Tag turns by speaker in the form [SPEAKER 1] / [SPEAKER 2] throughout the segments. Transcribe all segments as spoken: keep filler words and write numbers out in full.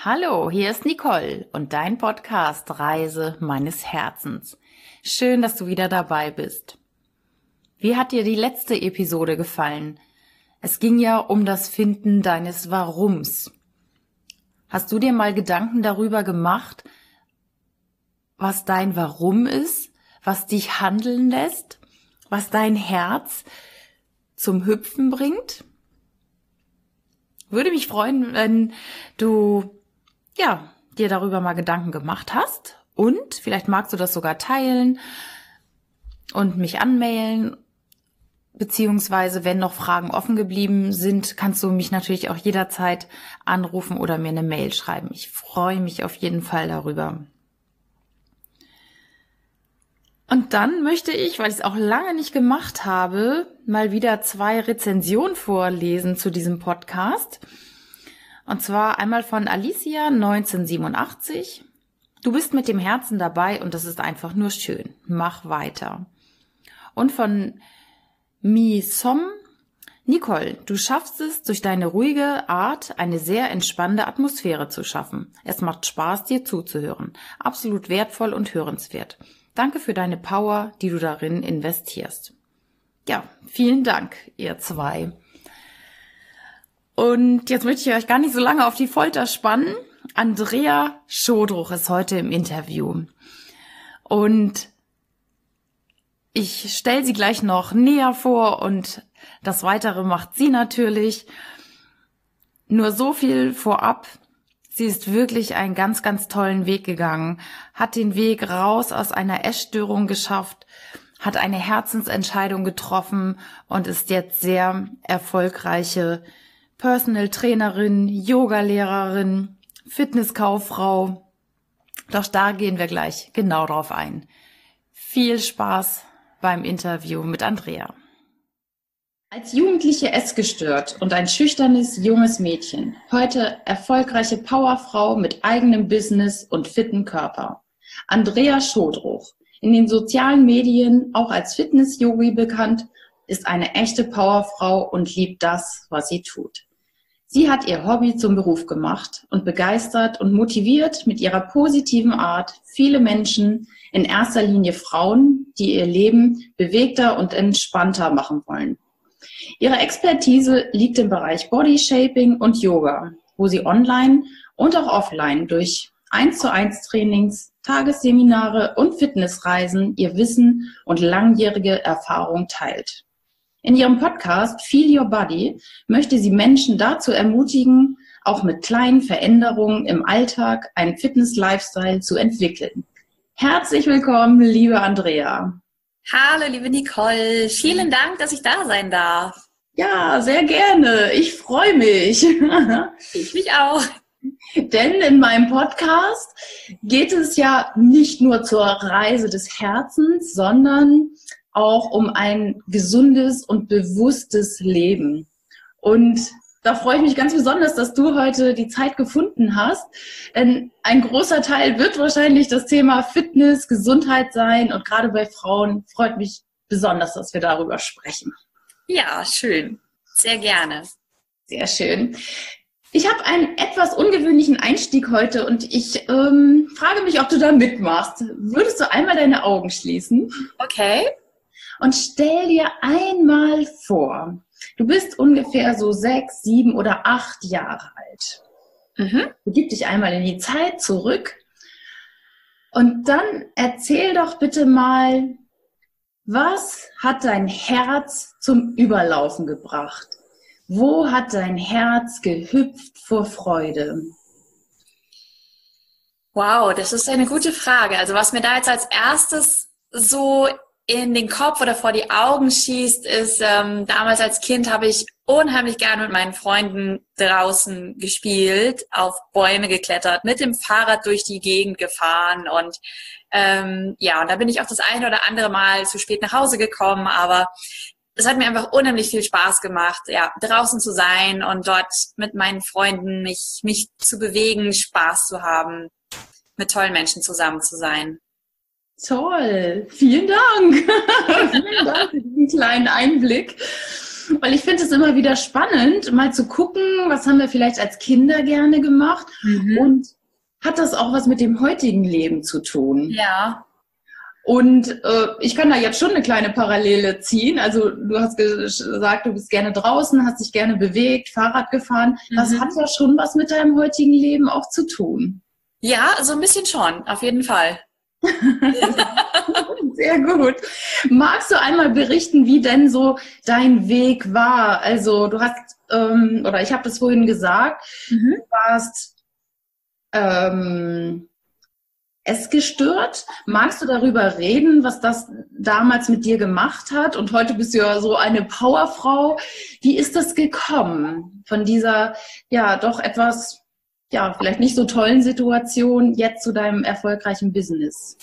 [SPEAKER 1] Hallo, hier ist Nicole und dein Podcast Reise meines Herzens. Schön, dass du wieder dabei bist. Wie hat dir die letzte Episode gefallen? Es ging ja um das Finden deines Warums. Hast du dir mal Gedanken darüber gemacht, was dein Warum ist, was dich handeln lässt, was dein Herz zum Hüpfen bringt? Würde mich freuen, wenn du ja, dir darüber mal Gedanken gemacht hast und vielleicht magst du das sogar teilen und mich anmailen, beziehungsweise wenn noch Fragen offen geblieben sind, kannst du mich natürlich auch jederzeit anrufen oder mir eine Mail schreiben. Ich freue mich auf jeden Fall darüber. Und dann möchte ich, weil ich es auch lange nicht gemacht habe, mal wieder zwei Rezensionen vorlesen zu diesem Podcast. Und zwar einmal von Alicia neunzehnhundertsiebenundachtzig. Du bist mit dem Herzen dabei und das ist einfach nur schön. Mach weiter. Und von Mi Som. Nicole, du schaffst es, durch deine ruhige Art eine sehr entspannende Atmosphäre zu schaffen. Es macht Spaß, dir zuzuhören. Absolut wertvoll und hörenswert. Danke für deine Power, die du darin investierst. Ja, vielen Dank, ihr zwei. Und jetzt möchte ich euch gar nicht so lange auf die Folter spannen. Andrea Schodruch ist heute im Interview. Und ich stelle sie gleich noch näher vor und das Weitere macht sie natürlich. Nur so viel vorab. Sie ist wirklich einen ganz, ganz tollen Weg gegangen, hat den Weg raus aus einer Essstörung geschafft, hat eine Herzensentscheidung getroffen und ist jetzt sehr erfolgreiche Personal Trainerin, Yoga-Lehrerin, Fitnesskauffrau. Doch da gehen wir gleich genau drauf ein. Viel Spaß beim Interview mit Andrea.
[SPEAKER 2] Als Jugendliche essgestört und ein schüchternes junges Mädchen, heute erfolgreiche Powerfrau mit eigenem Business und fitten Körper. Andrea Schodruch, in den sozialen Medien auch als Fitness-Yogi bekannt, ist eine echte Powerfrau und liebt das, was sie tut. Sie hat ihr Hobby zum Beruf gemacht und begeistert und motiviert mit ihrer positiven Art viele Menschen, in erster Linie Frauen, die ihr Leben bewegter und entspannter machen wollen. Ihre Expertise liegt im Bereich Bodyshaping und Yoga, wo sie online und auch offline durch eins zu eins Trainings, Tagesseminare und Fitnessreisen ihr Wissen und langjährige Erfahrung teilt. In ihrem Podcast Feel Your Body möchte sie Menschen dazu ermutigen, auch mit kleinen Veränderungen im Alltag einen Fitness-Lifestyle zu entwickeln. Herzlich willkommen, liebe Andrea.
[SPEAKER 3] Hallo, liebe Nicole. Vielen Dank, dass ich da sein darf.
[SPEAKER 2] Ja, sehr gerne. Ich freue mich.
[SPEAKER 3] Ich mich auch.
[SPEAKER 2] Denn in meinem Podcast geht es ja nicht nur zur Reise des Herzens, sondern auch um ein gesundes und bewusstes Leben. Und da freue ich mich ganz besonders, dass du heute die Zeit gefunden hast. Denn ein großer Teil wird wahrscheinlich das Thema Fitness, Gesundheit sein. Und gerade bei Frauen freut mich besonders, dass wir darüber sprechen.
[SPEAKER 3] Ja, schön. Sehr gerne.
[SPEAKER 2] Sehr schön. Ich habe einen etwas ungewöhnlichen Einstieg heute und ich ähm, frage mich, ob du da mitmachst. Würdest du einmal deine Augen schließen?
[SPEAKER 3] Okay.
[SPEAKER 2] Und stell dir einmal vor, du bist ungefähr so sechs, sieben oder acht Jahre alt. Mhm. Begib dich einmal in die Zeit zurück und dann erzähl doch bitte mal, was hat dein Herz zum Überlaufen gebracht? Wo hat dein Herz gehüpft vor Freude?
[SPEAKER 3] Wow, das ist eine gute Frage. Also was mir da jetzt als erstes so in den Kopf oder vor die Augen schießt, ist, ähm, damals als Kind habe ich unheimlich gerne mit meinen Freunden draußen gespielt, auf Bäume geklettert, mit dem Fahrrad durch die Gegend gefahren und ähm, ja, und da bin ich auch das eine oder andere Mal zu spät nach Hause gekommen, aber es hat mir einfach unheimlich viel Spaß gemacht, ja, draußen zu sein und dort mit meinen Freunden mich, mich zu bewegen, Spaß zu haben, mit tollen Menschen zusammen zu sein.
[SPEAKER 2] Toll, vielen Dank. Vielen Dank für diesen kleinen Einblick. weil ich finde es immer wieder spannend, mal zu gucken, was haben wir vielleicht als Kinder gerne gemacht mhm. und hat das auch was mit dem heutigen Leben zu tun?
[SPEAKER 3] Ja.
[SPEAKER 2] Und äh, ich kann da jetzt schon eine kleine Parallele ziehen. Also du hast gesagt, du bist gerne draußen, hast dich gerne bewegt, Fahrrad gefahren. Das mhm. hat ja schon was mit deinem heutigen Leben auch zu tun.
[SPEAKER 3] Ja, so ein bisschen schon, auf jeden Fall.
[SPEAKER 2] Sehr gut. Magst du einmal berichten, wie denn so dein Weg war? Also du hast, ähm, oder ich habe das vorhin gesagt, mhm. du warst ähm, essgestört. Magst du darüber reden, was das damals mit dir gemacht hat? Und heute bist du ja so eine Powerfrau. Wie ist das gekommen von dieser, ja, doch etwas, ja, vielleicht nicht so tollen Situation jetzt zu deinem erfolgreichen Business?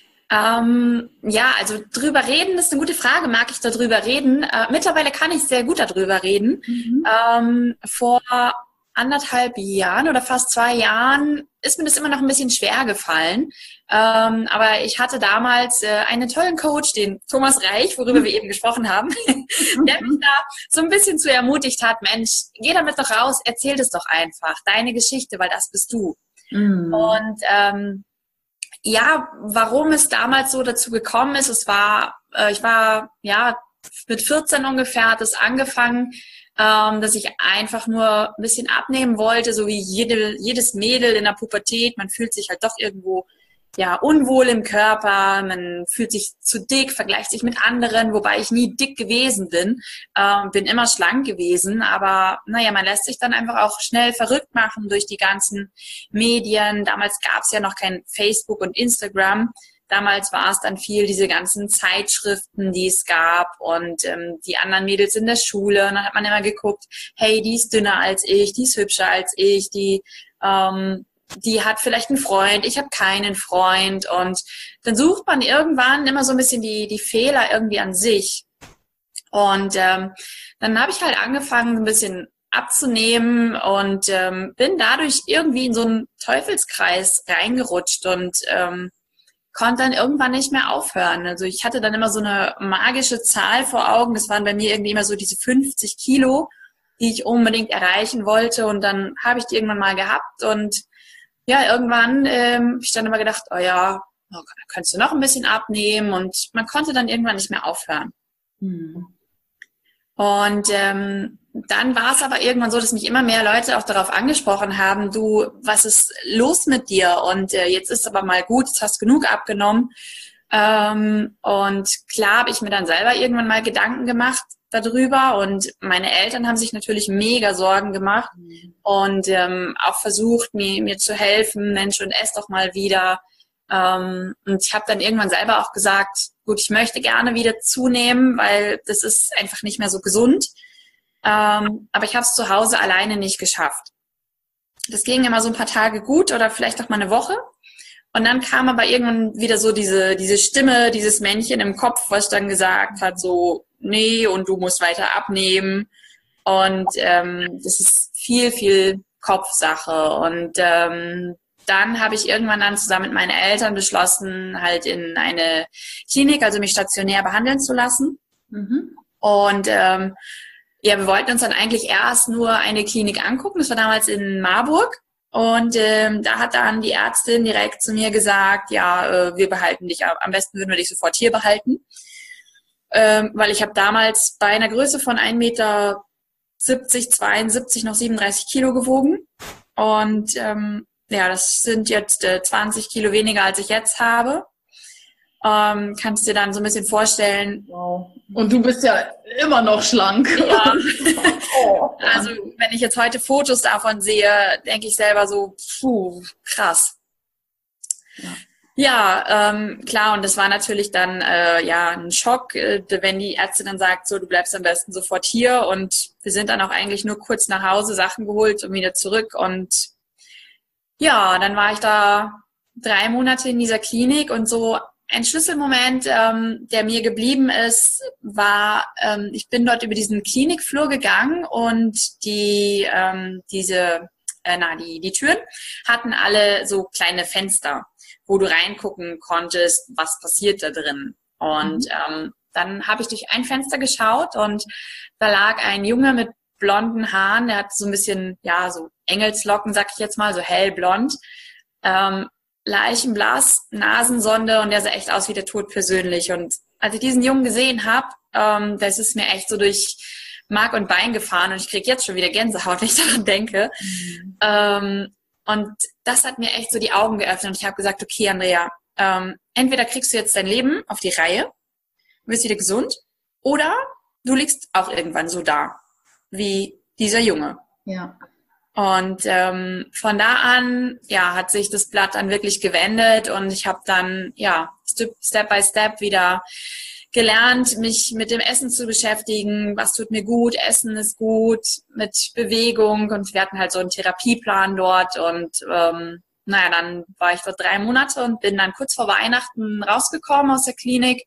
[SPEAKER 3] Ähm, ja, also drüber reden ist eine gute Frage. Mag ich darüber reden? Äh, mittlerweile kann ich sehr gut darüber reden. Mhm. Ähm, vor anderthalb Jahren oder fast zwei Jahren ist mir das immer noch ein bisschen schwer gefallen. Ähm, aber ich hatte damals äh, einen tollen Coach, den Thomas Reich, worüber wir eben gesprochen haben, der mich da so ein bisschen zu ermutigt hat, Mensch, geh damit doch raus, erzähl das doch einfach, deine Geschichte, weil das bist du. Mhm. Und ähm, ja, warum es damals so dazu gekommen ist, es war, äh, ich war ja mit vierzehn ungefähr, hat es angefangen, ähm, dass ich einfach nur ein bisschen abnehmen wollte, so wie jede, jedes Mädel in der Pubertät. Man fühlt sich halt doch irgendwo ja unwohl im Körper, man fühlt sich zu dick, vergleicht sich mit anderen, wobei ich nie dick gewesen bin, ähm, bin immer schlank gewesen, aber naja, man lässt sich dann einfach auch schnell verrückt machen durch die ganzen Medien. Damals gab es ja noch kein Facebook und Instagram. Damals war es dann viel diese ganzen Zeitschriften, die es gab und ähm, die anderen Mädels in der Schule. Und dann hat man immer geguckt, hey, die ist dünner als ich, die ist hübscher als ich, die ähm, die hat vielleicht einen Freund, ich habe keinen Freund. Und dann sucht man irgendwann immer so ein bisschen die die Fehler irgendwie an sich. Und ähm, dann habe ich halt angefangen, ein bisschen abzunehmen und ähm, bin dadurch irgendwie in so einen Teufelskreis reingerutscht und ähm, konnte dann irgendwann nicht mehr aufhören. Also ich hatte dann immer so eine magische Zahl vor Augen. Das waren bei mir irgendwie immer so diese fünfzig Kilo, die ich unbedingt erreichen wollte. Und dann habe ich die irgendwann mal gehabt. Und ja, irgendwann ähm, habe ich dann immer gedacht, oh ja, oh, kannst du noch ein bisschen abnehmen. Und man konnte dann irgendwann nicht mehr aufhören. Hm. Und ähm, dann war es aber irgendwann so, dass mich immer mehr Leute auch darauf angesprochen haben, du, was ist los mit dir? Und äh, jetzt ist aber mal gut, jetzt hast du genug abgenommen. Ähm, und klar habe ich mir dann selber irgendwann mal Gedanken gemacht darüber. Und meine Eltern haben sich natürlich mega Sorgen gemacht und ähm, auch versucht, mir, mir zu helfen, Mensch, und ess doch mal wieder. Ähm, und ich habe dann irgendwann selber auch gesagt, gut, ich möchte gerne wieder zunehmen, weil das ist einfach nicht mehr so gesund. Ähm, aber ich habe es zu Hause alleine nicht geschafft. Das ging immer so ein paar Tage gut oder vielleicht auch mal eine Woche. Und dann kam aber irgendwann wieder so diese diese Stimme, dieses Männchen im Kopf, was dann gesagt hat, so, nee, und du musst weiter abnehmen. Und ähm, das ist viel, viel Kopfsache. Und ähm, dann habe ich irgendwann dann zusammen mit meinen Eltern beschlossen, halt in eine Klinik, also mich stationär behandeln zu lassen. Mhm. Und ähm, ja, wir wollten uns dann eigentlich erst nur eine Klinik angucken. Das war damals in Marburg. Und ähm, da hat dann die Ärztin direkt zu mir gesagt, ja, äh, wir behalten dich, am besten würden wir dich sofort hier behalten. Ähm, weil ich habe damals bei einer Größe von ein Meter siebzig, zweiundsiebzig noch siebenunddreißig Kilo gewogen. Und ähm, ja, das sind jetzt äh, zwanzig Kilo weniger, als ich jetzt habe. Ähm, kannst dir dann so ein bisschen vorstellen.
[SPEAKER 2] Wow. Und du bist ja immer noch schlank.
[SPEAKER 3] Ja. Oh. Also wenn ich jetzt heute Fotos davon sehe, denke ich selber so, puh, krass. Ja, ja ähm, klar, und das war natürlich dann äh, ja ein Schock, äh, wenn die Ärztin dann sagt, so, du bleibst am besten sofort hier. Und wir sind dann auch eigentlich nur kurz nach Hause, Sachen geholt und wieder zurück. Und ja, dann war ich da drei Monate in dieser Klinik und so. Ein Schlüsselmoment, ähm, der mir geblieben ist, war, ähm, ich bin dort über diesen Klinikflur gegangen und die ähm, diese, äh, na die die Türen hatten alle so kleine Fenster, wo du reingucken konntest, was passiert da drin. Und mhm. ähm, dann habe ich durch ein Fenster geschaut und da lag ein Junge mit blonden Haaren, der hat so ein bisschen, ja, so Engelslocken, sag ich jetzt mal, so hellblond, ähm, leichenblass, Nasensonde und der sah echt aus wie der Tod persönlich. Und als ich diesen Jungen gesehen habe, ähm, das ist mir echt so durch Mark und Bein gefahren und ich kriege jetzt schon wieder Gänsehaut, wenn ich daran denke. Mhm. Ähm, und das hat mir echt so die Augen geöffnet und ich habe gesagt, okay, Andrea, ähm, entweder kriegst du jetzt dein Leben auf die Reihe, wirst wieder gesund, oder du liegst auch irgendwann so da, wie dieser Junge.
[SPEAKER 2] Ja.
[SPEAKER 3] Und ähm, von da an, ja, hat sich das Blatt dann wirklich gewendet und ich habe dann, ja, Step by Step wieder gelernt, mich mit dem Essen zu beschäftigen, was tut mir gut, Essen ist gut, mit Bewegung und wir hatten halt so einen Therapieplan dort und ähm, naja, dann war ich dort drei Monate und bin dann kurz vor Weihnachten rausgekommen aus der Klinik,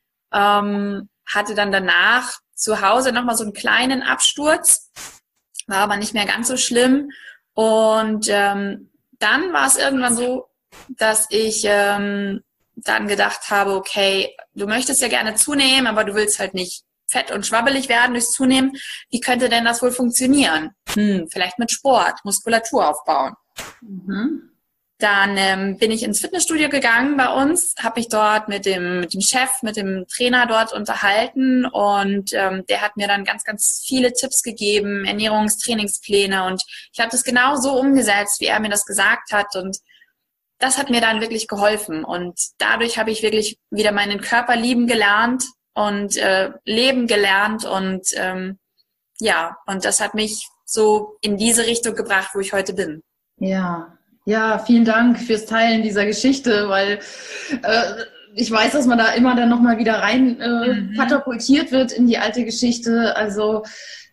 [SPEAKER 3] ähm, hatte dann danach zu Hause nochmal so einen kleinen Absturz, war aber nicht mehr ganz so schlimm und ähm, dann war es irgendwann so, dass ich ähm, dann gedacht habe, okay, du möchtest ja gerne zunehmen, aber du willst halt nicht fett und schwabbelig werden durchs Zunehmen. Wie könnte denn das wohl funktionieren? Hm, vielleicht mit Sport, Muskulatur aufbauen. Mhm. Dann ähm, bin ich ins Fitnessstudio gegangen bei uns, habe mich dort mit dem, mit dem Chef, mit dem Trainer dort unterhalten und ähm, der hat mir dann ganz, ganz viele Tipps gegeben, Ernährungstrainingspläne und ich habe das genau so umgesetzt, wie er mir das gesagt hat und das hat mir dann wirklich geholfen und dadurch habe ich wirklich wieder meinen Körper lieben gelernt und äh, leben gelernt und ähm, ja, und das hat mich so in diese Richtung gebracht, wo ich heute bin.
[SPEAKER 2] Ja, ja, vielen Dank fürs Teilen dieser Geschichte, weil äh, ich weiß, dass man da immer dann nochmal wieder rein äh, mhm. katapultiert wird in die alte Geschichte. Also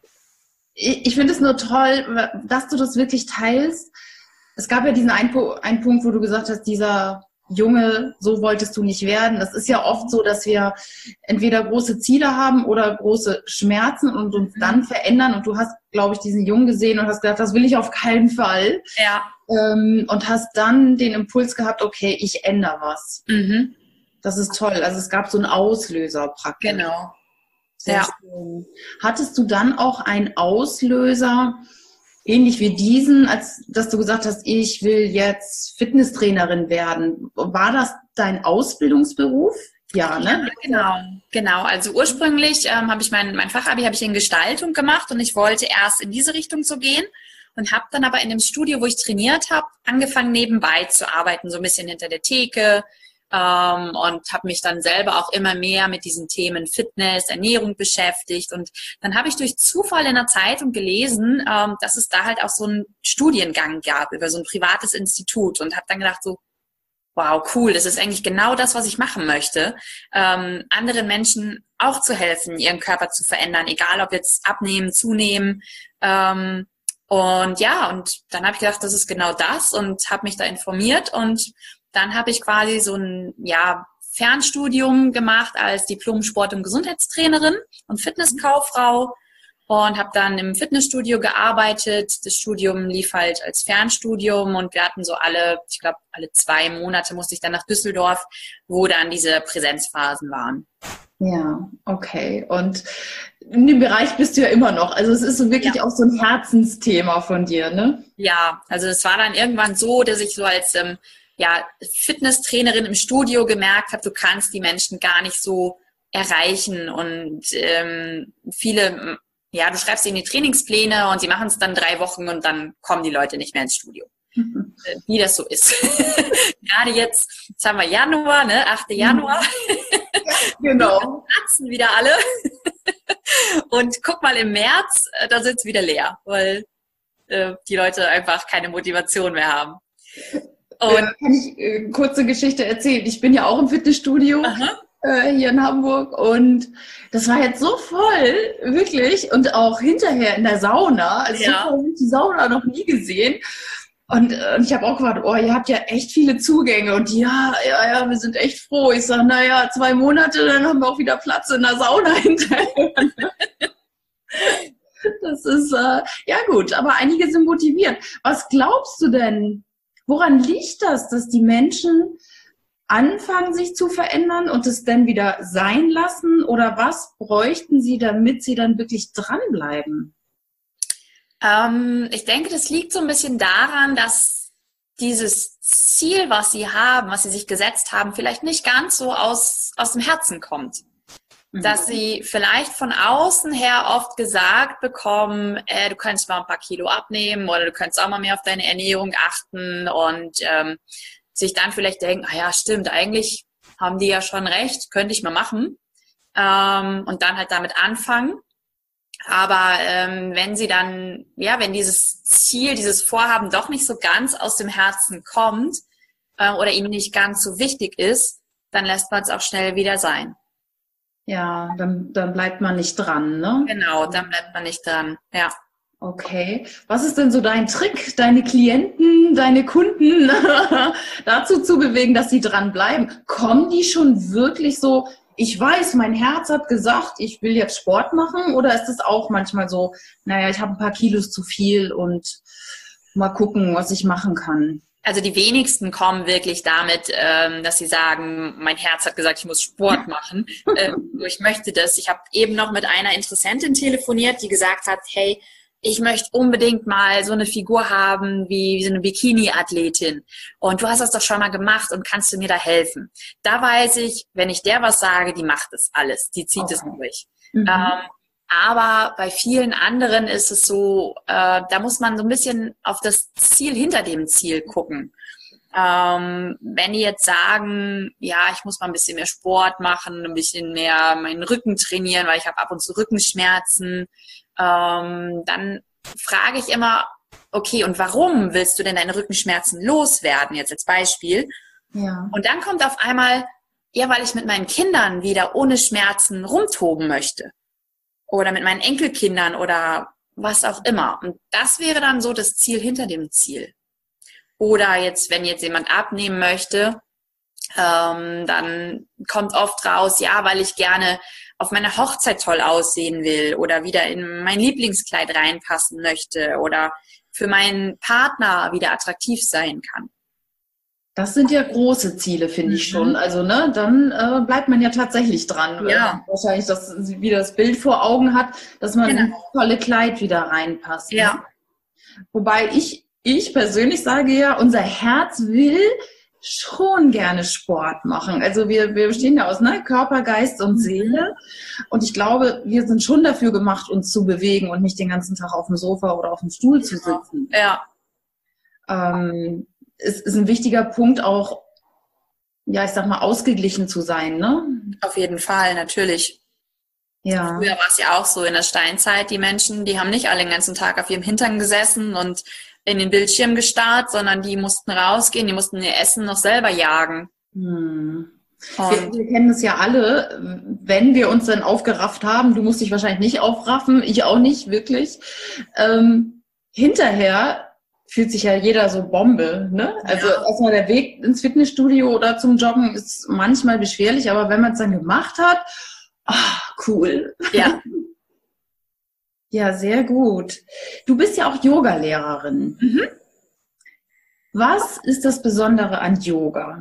[SPEAKER 2] ich, ich finde es nur toll, dass du das wirklich teilst. Es gab ja diesen einen, einen Punkt, wo du gesagt hast, dieser Junge, so wolltest du nicht werden. Das ist ja oft so, dass wir entweder große Ziele haben oder große Schmerzen und uns dann verändern. Und du hast, glaube ich, diesen Jungen gesehen und hast gedacht, das will ich auf keinen Fall.
[SPEAKER 3] Ja.
[SPEAKER 2] Ähm, und hast dann den Impuls gehabt, okay, ich ändere was. Mhm. Das ist toll. Also es gab so einen Auslöser praktisch.
[SPEAKER 3] Genau.
[SPEAKER 2] Sehr ja. schön. Hattest du dann auch einen Auslöser, ähnlich wie diesen, als dass du gesagt hast, ich will jetzt Fitnesstrainerin werden. War das dein Ausbildungsberuf? Ja, ne?
[SPEAKER 3] Ja, genau, genau. Also ursprünglich ähm, habe ich mein, mein Fachabi habe ich in Gestaltung gemacht und ich wollte erst in diese Richtung so gehen und habe dann aber in dem Studio, wo ich trainiert habe, angefangen nebenbei zu arbeiten, so ein bisschen hinter der Theke. Ähm, und habe mich dann selber auch immer mehr mit diesen Themen Fitness, Ernährung beschäftigt und dann habe ich durch Zufall in der Zeitung gelesen, ähm, dass es da halt auch so einen Studiengang gab über so ein privates Institut und habe dann gedacht so, wow, cool, das ist eigentlich genau das, was ich machen möchte, ähm, anderen Menschen auch zu helfen, ihren Körper zu verändern, egal ob jetzt abnehmen, zunehmen, ähm, und ja, und dann habe ich gedacht, das ist genau das und habe mich da informiert und dann habe ich quasi so ein ja, Fernstudium gemacht als Diplom-Sport- und Gesundheitstrainerin und Fitnesskauffrau und habe dann im Fitnessstudio gearbeitet. Das Studium lief halt als Fernstudium und wir hatten so alle, ich glaube, alle zwei Monate musste ich dann nach Düsseldorf, wo dann diese Präsenzphasen waren.
[SPEAKER 2] Ja, okay. Und in dem Bereich bist du ja immer noch. Also es ist so wirklich ja. auch so ein Herzensthema von dir, ne?
[SPEAKER 3] Ja, also es war dann irgendwann so, dass ich so als ähm, ja, Fitnesstrainerin im Studio gemerkt habe, du kannst die Menschen gar nicht so erreichen und ähm, viele, ja, du schreibst ihnen die Trainingspläne und sie machen es dann drei Wochen und dann kommen die Leute nicht mehr ins Studio. Mhm. Wie das so ist. Gerade jetzt, jetzt haben wir Januar, ne, achter Januar.
[SPEAKER 2] Genau.
[SPEAKER 3] Platzen wieder alle. Und guck mal im März, da sind es wieder leer, weil äh, die Leute einfach keine Motivation mehr haben.
[SPEAKER 2] Und ja, kann ich äh, kurze Geschichte erzählen. Ich bin ja auch im Fitnessstudio äh, hier in Hamburg und das war jetzt so voll, wirklich. Und auch hinterher in der Sauna. Also ja. so voll habe ich die Sauna noch nie gesehen. Und, äh, und ich habe auch gedacht, oh, ihr habt ja echt viele Zugänge. Und ja, ja, ja, wir sind echt froh. Ich sage, naja, zwei Monate, dann haben wir auch wieder Platz in der Sauna hinterher. Das ist, äh, ja gut, aber einige sind motiviert. Was glaubst du denn? Woran liegt das, dass die Menschen anfangen, sich zu verändern und es dann wieder sein lassen? Oder was bräuchten Sie, damit Sie dann wirklich dranbleiben?
[SPEAKER 3] Ähm, ich denke, das liegt so ein bisschen daran, dass dieses Ziel, was Sie haben, was Sie sich gesetzt haben, vielleicht nicht ganz so aus, aus dem Herzen kommt. Mhm. Dass Sie vielleicht von außen her oft gesagt bekommen, äh, du könntest mal ein paar Kilo abnehmen oder du könntest auch mal mehr auf deine Ernährung achten und ähm, sich dann vielleicht denken, ah ja, stimmt, eigentlich haben die ja schon recht, könnte ich mal machen ähm, und dann halt damit anfangen. Aber ähm, wenn sie dann, ja, wenn dieses Ziel, dieses Vorhaben doch nicht so ganz aus dem Herzen kommt äh, oder ihnen nicht ganz so wichtig ist, dann lässt man es auch schnell wieder sein.
[SPEAKER 2] Ja, dann, dann bleibt man nicht dran, ne?
[SPEAKER 3] Genau, dann bleibt man nicht dran, ja.
[SPEAKER 2] Okay. Was ist denn so dein Trick, deine Klienten, deine Kunden dazu zu bewegen, dass sie dran bleiben? Kommen die schon wirklich so, ich weiß, mein Herz hat gesagt, ich will jetzt Sport machen, oder ist es auch manchmal so, naja, ich habe ein paar Kilos zu viel und mal gucken, was ich machen kann?
[SPEAKER 3] Also die wenigsten kommen wirklich damit, ähm, dass sie sagen, mein Herz hat gesagt, ich muss Sport machen. ähm, ich möchte das. Ich habe eben noch mit einer Interessentin telefoniert, die gesagt hat, hey, ich möchte unbedingt mal so eine Figur haben wie, wie so eine Bikini-Athletin. Und du hast das doch schon mal gemacht und kannst du mir da helfen? Da weiß ich, wenn ich der was sage, die macht das alles. Die zieht es okay. durch. Mhm. Ähm, aber bei vielen anderen ist es so, äh, da muss man so ein bisschen auf das Ziel hinter dem Ziel gucken. Ähm, wenn die jetzt sagen, ja, ich muss mal ein bisschen mehr Sport machen, ein bisschen mehr meinen Rücken trainieren, weil ich habe ab und zu Rückenschmerzen, ähm, dann frage ich immer, okay, und warum willst du denn deine Rückenschmerzen loswerden, jetzt als Beispiel?
[SPEAKER 2] Ja.
[SPEAKER 3] Und dann kommt auf einmal, ja, weil ich mit meinen Kindern wieder ohne Schmerzen rumtoben möchte. Oder mit meinen Enkelkindern oder was auch immer. Und das wäre dann so das Ziel hinter dem Ziel. Oder jetzt, wenn jetzt jemand abnehmen möchte, ähm, dann kommt oft raus, ja, weil ich gerne auf meiner Hochzeit toll aussehen will oder wieder in mein Lieblingskleid reinpassen möchte oder für meinen Partner wieder attraktiv sein kann.
[SPEAKER 2] Das sind ja große Ziele, finde ich schon. Also, ne, dann äh, bleibt man ja tatsächlich dran.
[SPEAKER 3] Ja.
[SPEAKER 2] Äh, wahrscheinlich, dass sie wieder das Bild vor Augen hat, dass man genau. in das tolle Kleid wieder reinpasst.
[SPEAKER 3] Ja.
[SPEAKER 2] Ne? Wobei ich, ich persönlich sage ja, unser Herz will schon gerne Sport machen. Also wir, wir bestehen ja aus ne, Körper, Geist und Seele. Und ich glaube, wir sind schon dafür gemacht, uns zu bewegen und nicht den ganzen Tag auf dem Sofa oder auf dem Stuhl zu sitzen.
[SPEAKER 3] Ja.
[SPEAKER 2] Ähm, es ist ein wichtiger Punkt auch, ja, ich sag mal, ausgeglichen zu sein, ne?
[SPEAKER 3] Auf jeden Fall, natürlich.
[SPEAKER 2] Ja.
[SPEAKER 3] Früher war es ja auch so in der Steinzeit, die Menschen, die haben nicht alle den ganzen Tag auf ihrem Hintern gesessen und in den Bildschirm gestarrt, sondern die mussten rausgehen, die mussten ihr Essen noch selber jagen.
[SPEAKER 2] Hm. Wir, wir kennen es ja alle, wenn wir uns dann aufgerafft haben, du musst dich wahrscheinlich nicht aufraffen, ich auch nicht, wirklich. Ähm, hinterher fühlt sich ja jeder so Bombe, ne? Also ja. Erstmal der Weg ins Fitnessstudio oder zum Joggen ist manchmal beschwerlich, aber wenn man es dann gemacht hat, ah, cool.
[SPEAKER 3] Ja.
[SPEAKER 2] Ja, sehr gut. Du bist ja auch Yoga-Lehrerin. Mhm. Was ist das Besondere an Yoga?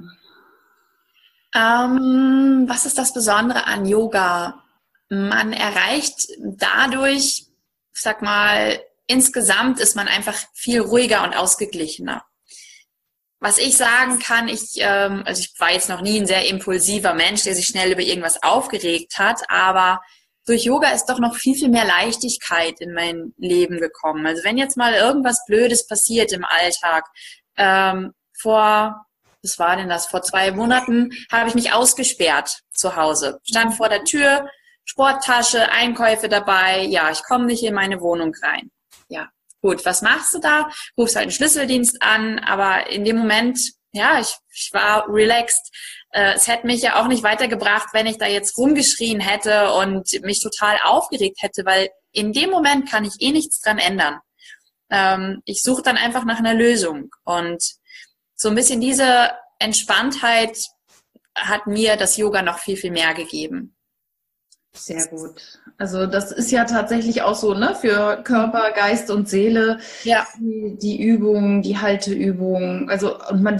[SPEAKER 3] Ähm, was ist das Besondere an Yoga? Man erreicht dadurch, ich sag mal, insgesamt ist man einfach viel ruhiger und ausgeglichener. Was ich sagen kann, ich, ähm, also ich war jetzt noch nie ein sehr impulsiver Mensch, der sich schnell über irgendwas aufgeregt hat, aber durch Yoga ist doch noch viel, viel mehr Leichtigkeit in mein Leben gekommen. Also wenn jetzt mal irgendwas Blödes passiert im Alltag, ähm, vor, was war denn das, vor zwei Monaten habe ich mich ausgesperrt zu Hause. Stand vor der Tür, Sporttasche, Einkäufe dabei, ja, ich komme nicht in meine Wohnung rein. Ja, gut, was machst du da? Rufst halt einen Schlüsseldienst an, aber in dem Moment, ja, ich, ich war relaxed. Äh, es hätte mich ja auch nicht weitergebracht, wenn ich da jetzt rumgeschrien hätte und mich total aufgeregt hätte, weil in dem Moment kann ich eh nichts dran ändern. Ähm, ich suche dann einfach nach einer Lösung und so ein bisschen diese Entspanntheit hat mir das Yoga noch viel, viel mehr gegeben.
[SPEAKER 2] Sehr gut. Also das ist ja tatsächlich auch so, ne, für Körper, Geist und Seele.
[SPEAKER 3] Ja.
[SPEAKER 2] Die, die Übung, die Halteübung. Also und man wird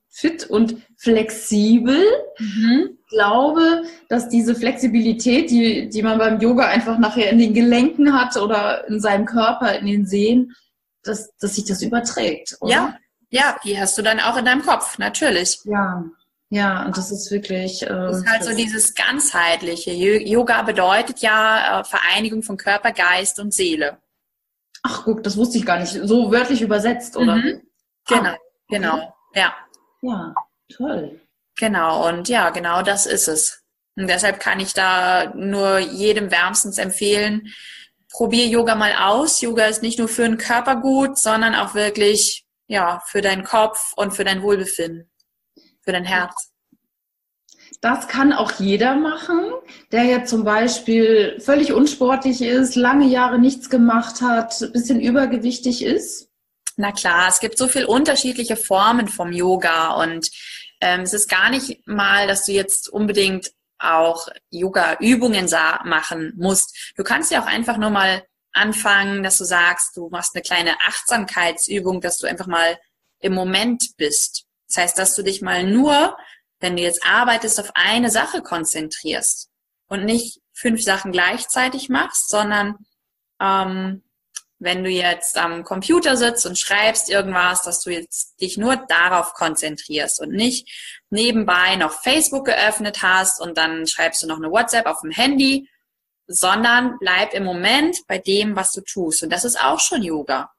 [SPEAKER 2] fit und flexibel.
[SPEAKER 3] Mhm.
[SPEAKER 2] Ich glaube, dass diese Flexibilität, die, die man beim Yoga einfach nachher in den Gelenken hat oder in seinem Körper, in den Sehnen, dass, dass sich das überträgt, oder?
[SPEAKER 3] Ja, ja, die hast du dann auch in deinem Kopf, natürlich.
[SPEAKER 2] Ja, ja, und das ist wirklich... Äh,
[SPEAKER 3] Das ist halt so dieses ganzheitliche. Yoga bedeutet ja äh, Vereinigung von Körper, Geist und Seele.
[SPEAKER 2] Ach, guck, das wusste ich gar nicht. So wörtlich übersetzt, oder?
[SPEAKER 3] Mhm. Genau,
[SPEAKER 2] Ah,
[SPEAKER 3] genau,
[SPEAKER 2] okay.
[SPEAKER 3] ja.
[SPEAKER 2] Ja, toll.
[SPEAKER 3] Genau, und ja, genau das ist es. Und deshalb kann ich da nur jedem wärmstens empfehlen, probier Yoga mal aus. Yoga ist nicht nur für den Körper gut, sondern auch wirklich, ja, für deinen Kopf und für dein Wohlbefinden, für dein Herz.
[SPEAKER 2] Das kann auch jeder machen, der ja zum Beispiel völlig unsportlich ist, lange Jahre nichts gemacht hat, ein bisschen übergewichtig ist.
[SPEAKER 3] Na klar, es gibt so viel unterschiedliche Formen vom Yoga und ähm, es ist gar nicht mal, dass du jetzt unbedingt auch Yoga-Übungen machen musst. Du kannst ja auch einfach nur mal anfangen, dass du sagst, du machst eine kleine Achtsamkeitsübung, dass du einfach mal im Moment bist. Das heißt, dass du dich mal nur, wenn du jetzt arbeitest, auf eine Sache konzentrierst und nicht fünf Sachen gleichzeitig machst, sondern ähm, wenn du jetzt am Computer sitzt und schreibst irgendwas, dass du jetzt dich nur darauf konzentrierst und nicht nebenbei noch Facebook geöffnet hast und dann schreibst du noch eine WhatsApp auf dem Handy, sondern bleib im Moment bei dem, was du tust. Und das ist auch schon Yoga.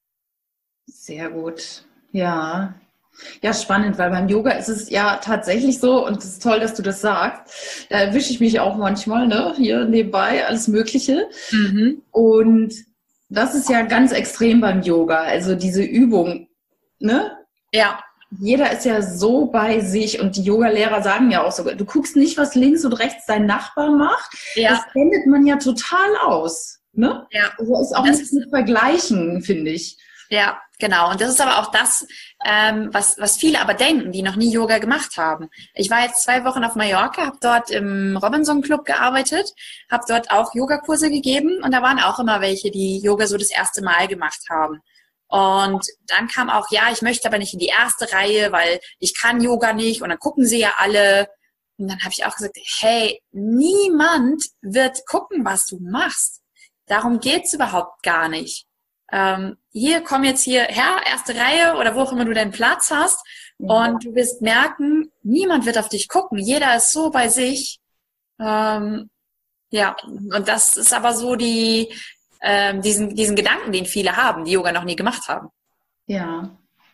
[SPEAKER 2] Sehr gut. Ja. Ja, spannend, weil beim Yoga ist es ja tatsächlich so, und es ist toll, dass du das sagst, da erwische ich mich auch manchmal, ne, hier nebenbei, alles Mögliche.
[SPEAKER 3] Mhm.
[SPEAKER 2] Und das ist ja ganz extrem beim Yoga, also diese Übung, ne?
[SPEAKER 3] Ja.
[SPEAKER 2] Jeder ist ja so bei sich und die Yoga-Lehrer sagen ja auch so, du guckst nicht, was links und rechts dein Nachbar macht.
[SPEAKER 3] Ja.
[SPEAKER 2] Das blendet man ja total aus, ne?
[SPEAKER 3] Ja.
[SPEAKER 2] Also ist auch
[SPEAKER 3] Das
[SPEAKER 2] nicht zu vergleichen, finde ich.
[SPEAKER 3] Ja, genau. Und das ist aber auch das, ähm, was, was viele aber denken, die noch nie Yoga gemacht haben. Ich war jetzt zwei Wochen auf Mallorca, habe dort im Robinson Club gearbeitet, habe dort auch Yogakurse gegeben und da waren auch immer welche, die Yoga so das erste Mal gemacht haben. Und dann kam auch, ja, ich möchte aber nicht in die erste Reihe, weil ich kann Yoga nicht und dann gucken sie ja alle. Und dann habe ich auch gesagt, hey, niemand wird gucken, was du machst. Darum geht's überhaupt gar nicht. Ähm, hier, komm jetzt hierher, erste Reihe oder wo auch immer du deinen Platz hast und du wirst merken, niemand wird auf dich gucken. Jeder ist so bei sich. Ähm, ja, und das ist aber so die, ähm, diesen, diesen Gedanken, den viele haben, die Yoga noch nie gemacht haben.
[SPEAKER 2] Ja.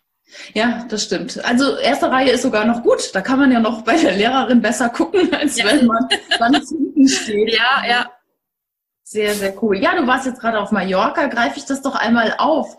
[SPEAKER 2] Ja, das stimmt. Also erste Reihe ist sogar noch gut. Da kann man ja noch bei der Lehrerin besser gucken, als
[SPEAKER 3] Ja.
[SPEAKER 2] wenn man ganz hinten steht.
[SPEAKER 3] Ja, ja.
[SPEAKER 2] Sehr, sehr cool. Ja, du warst jetzt gerade auf Mallorca. Greife ich das doch einmal auf.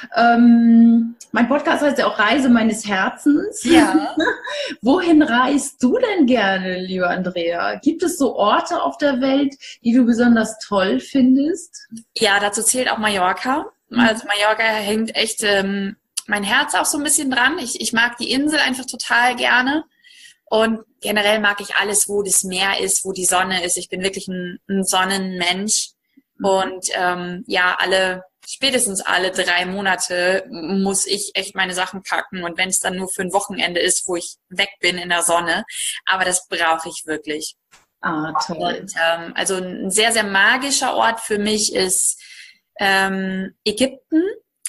[SPEAKER 2] Ähm, mein Podcast heißt ja auch Reise meines Herzens.
[SPEAKER 3] Ja.
[SPEAKER 2] Wohin reist du denn gerne, liebe Andrea? Gibt es so Orte auf der Welt, die du besonders toll findest?
[SPEAKER 3] Ja, dazu zählt auch Mallorca. Also Mallorca hängt echt ähm, mein Herz auch so ein bisschen dran. Ich, ich mag die Insel einfach total gerne. Und generell mag ich alles, wo das Meer ist, wo die Sonne ist. Ich bin wirklich ein, ein Sonnenmensch. Und ähm, ja, alle, spätestens alle drei Monate muss ich echt meine Sachen packen. Und wenn es dann nur für ein Wochenende ist, wo ich weg bin in der Sonne. Aber das brauche ich wirklich.
[SPEAKER 2] Ah, toll.
[SPEAKER 3] Und ähm, also ein sehr, sehr magischer Ort für mich ist ähm, Ägypten.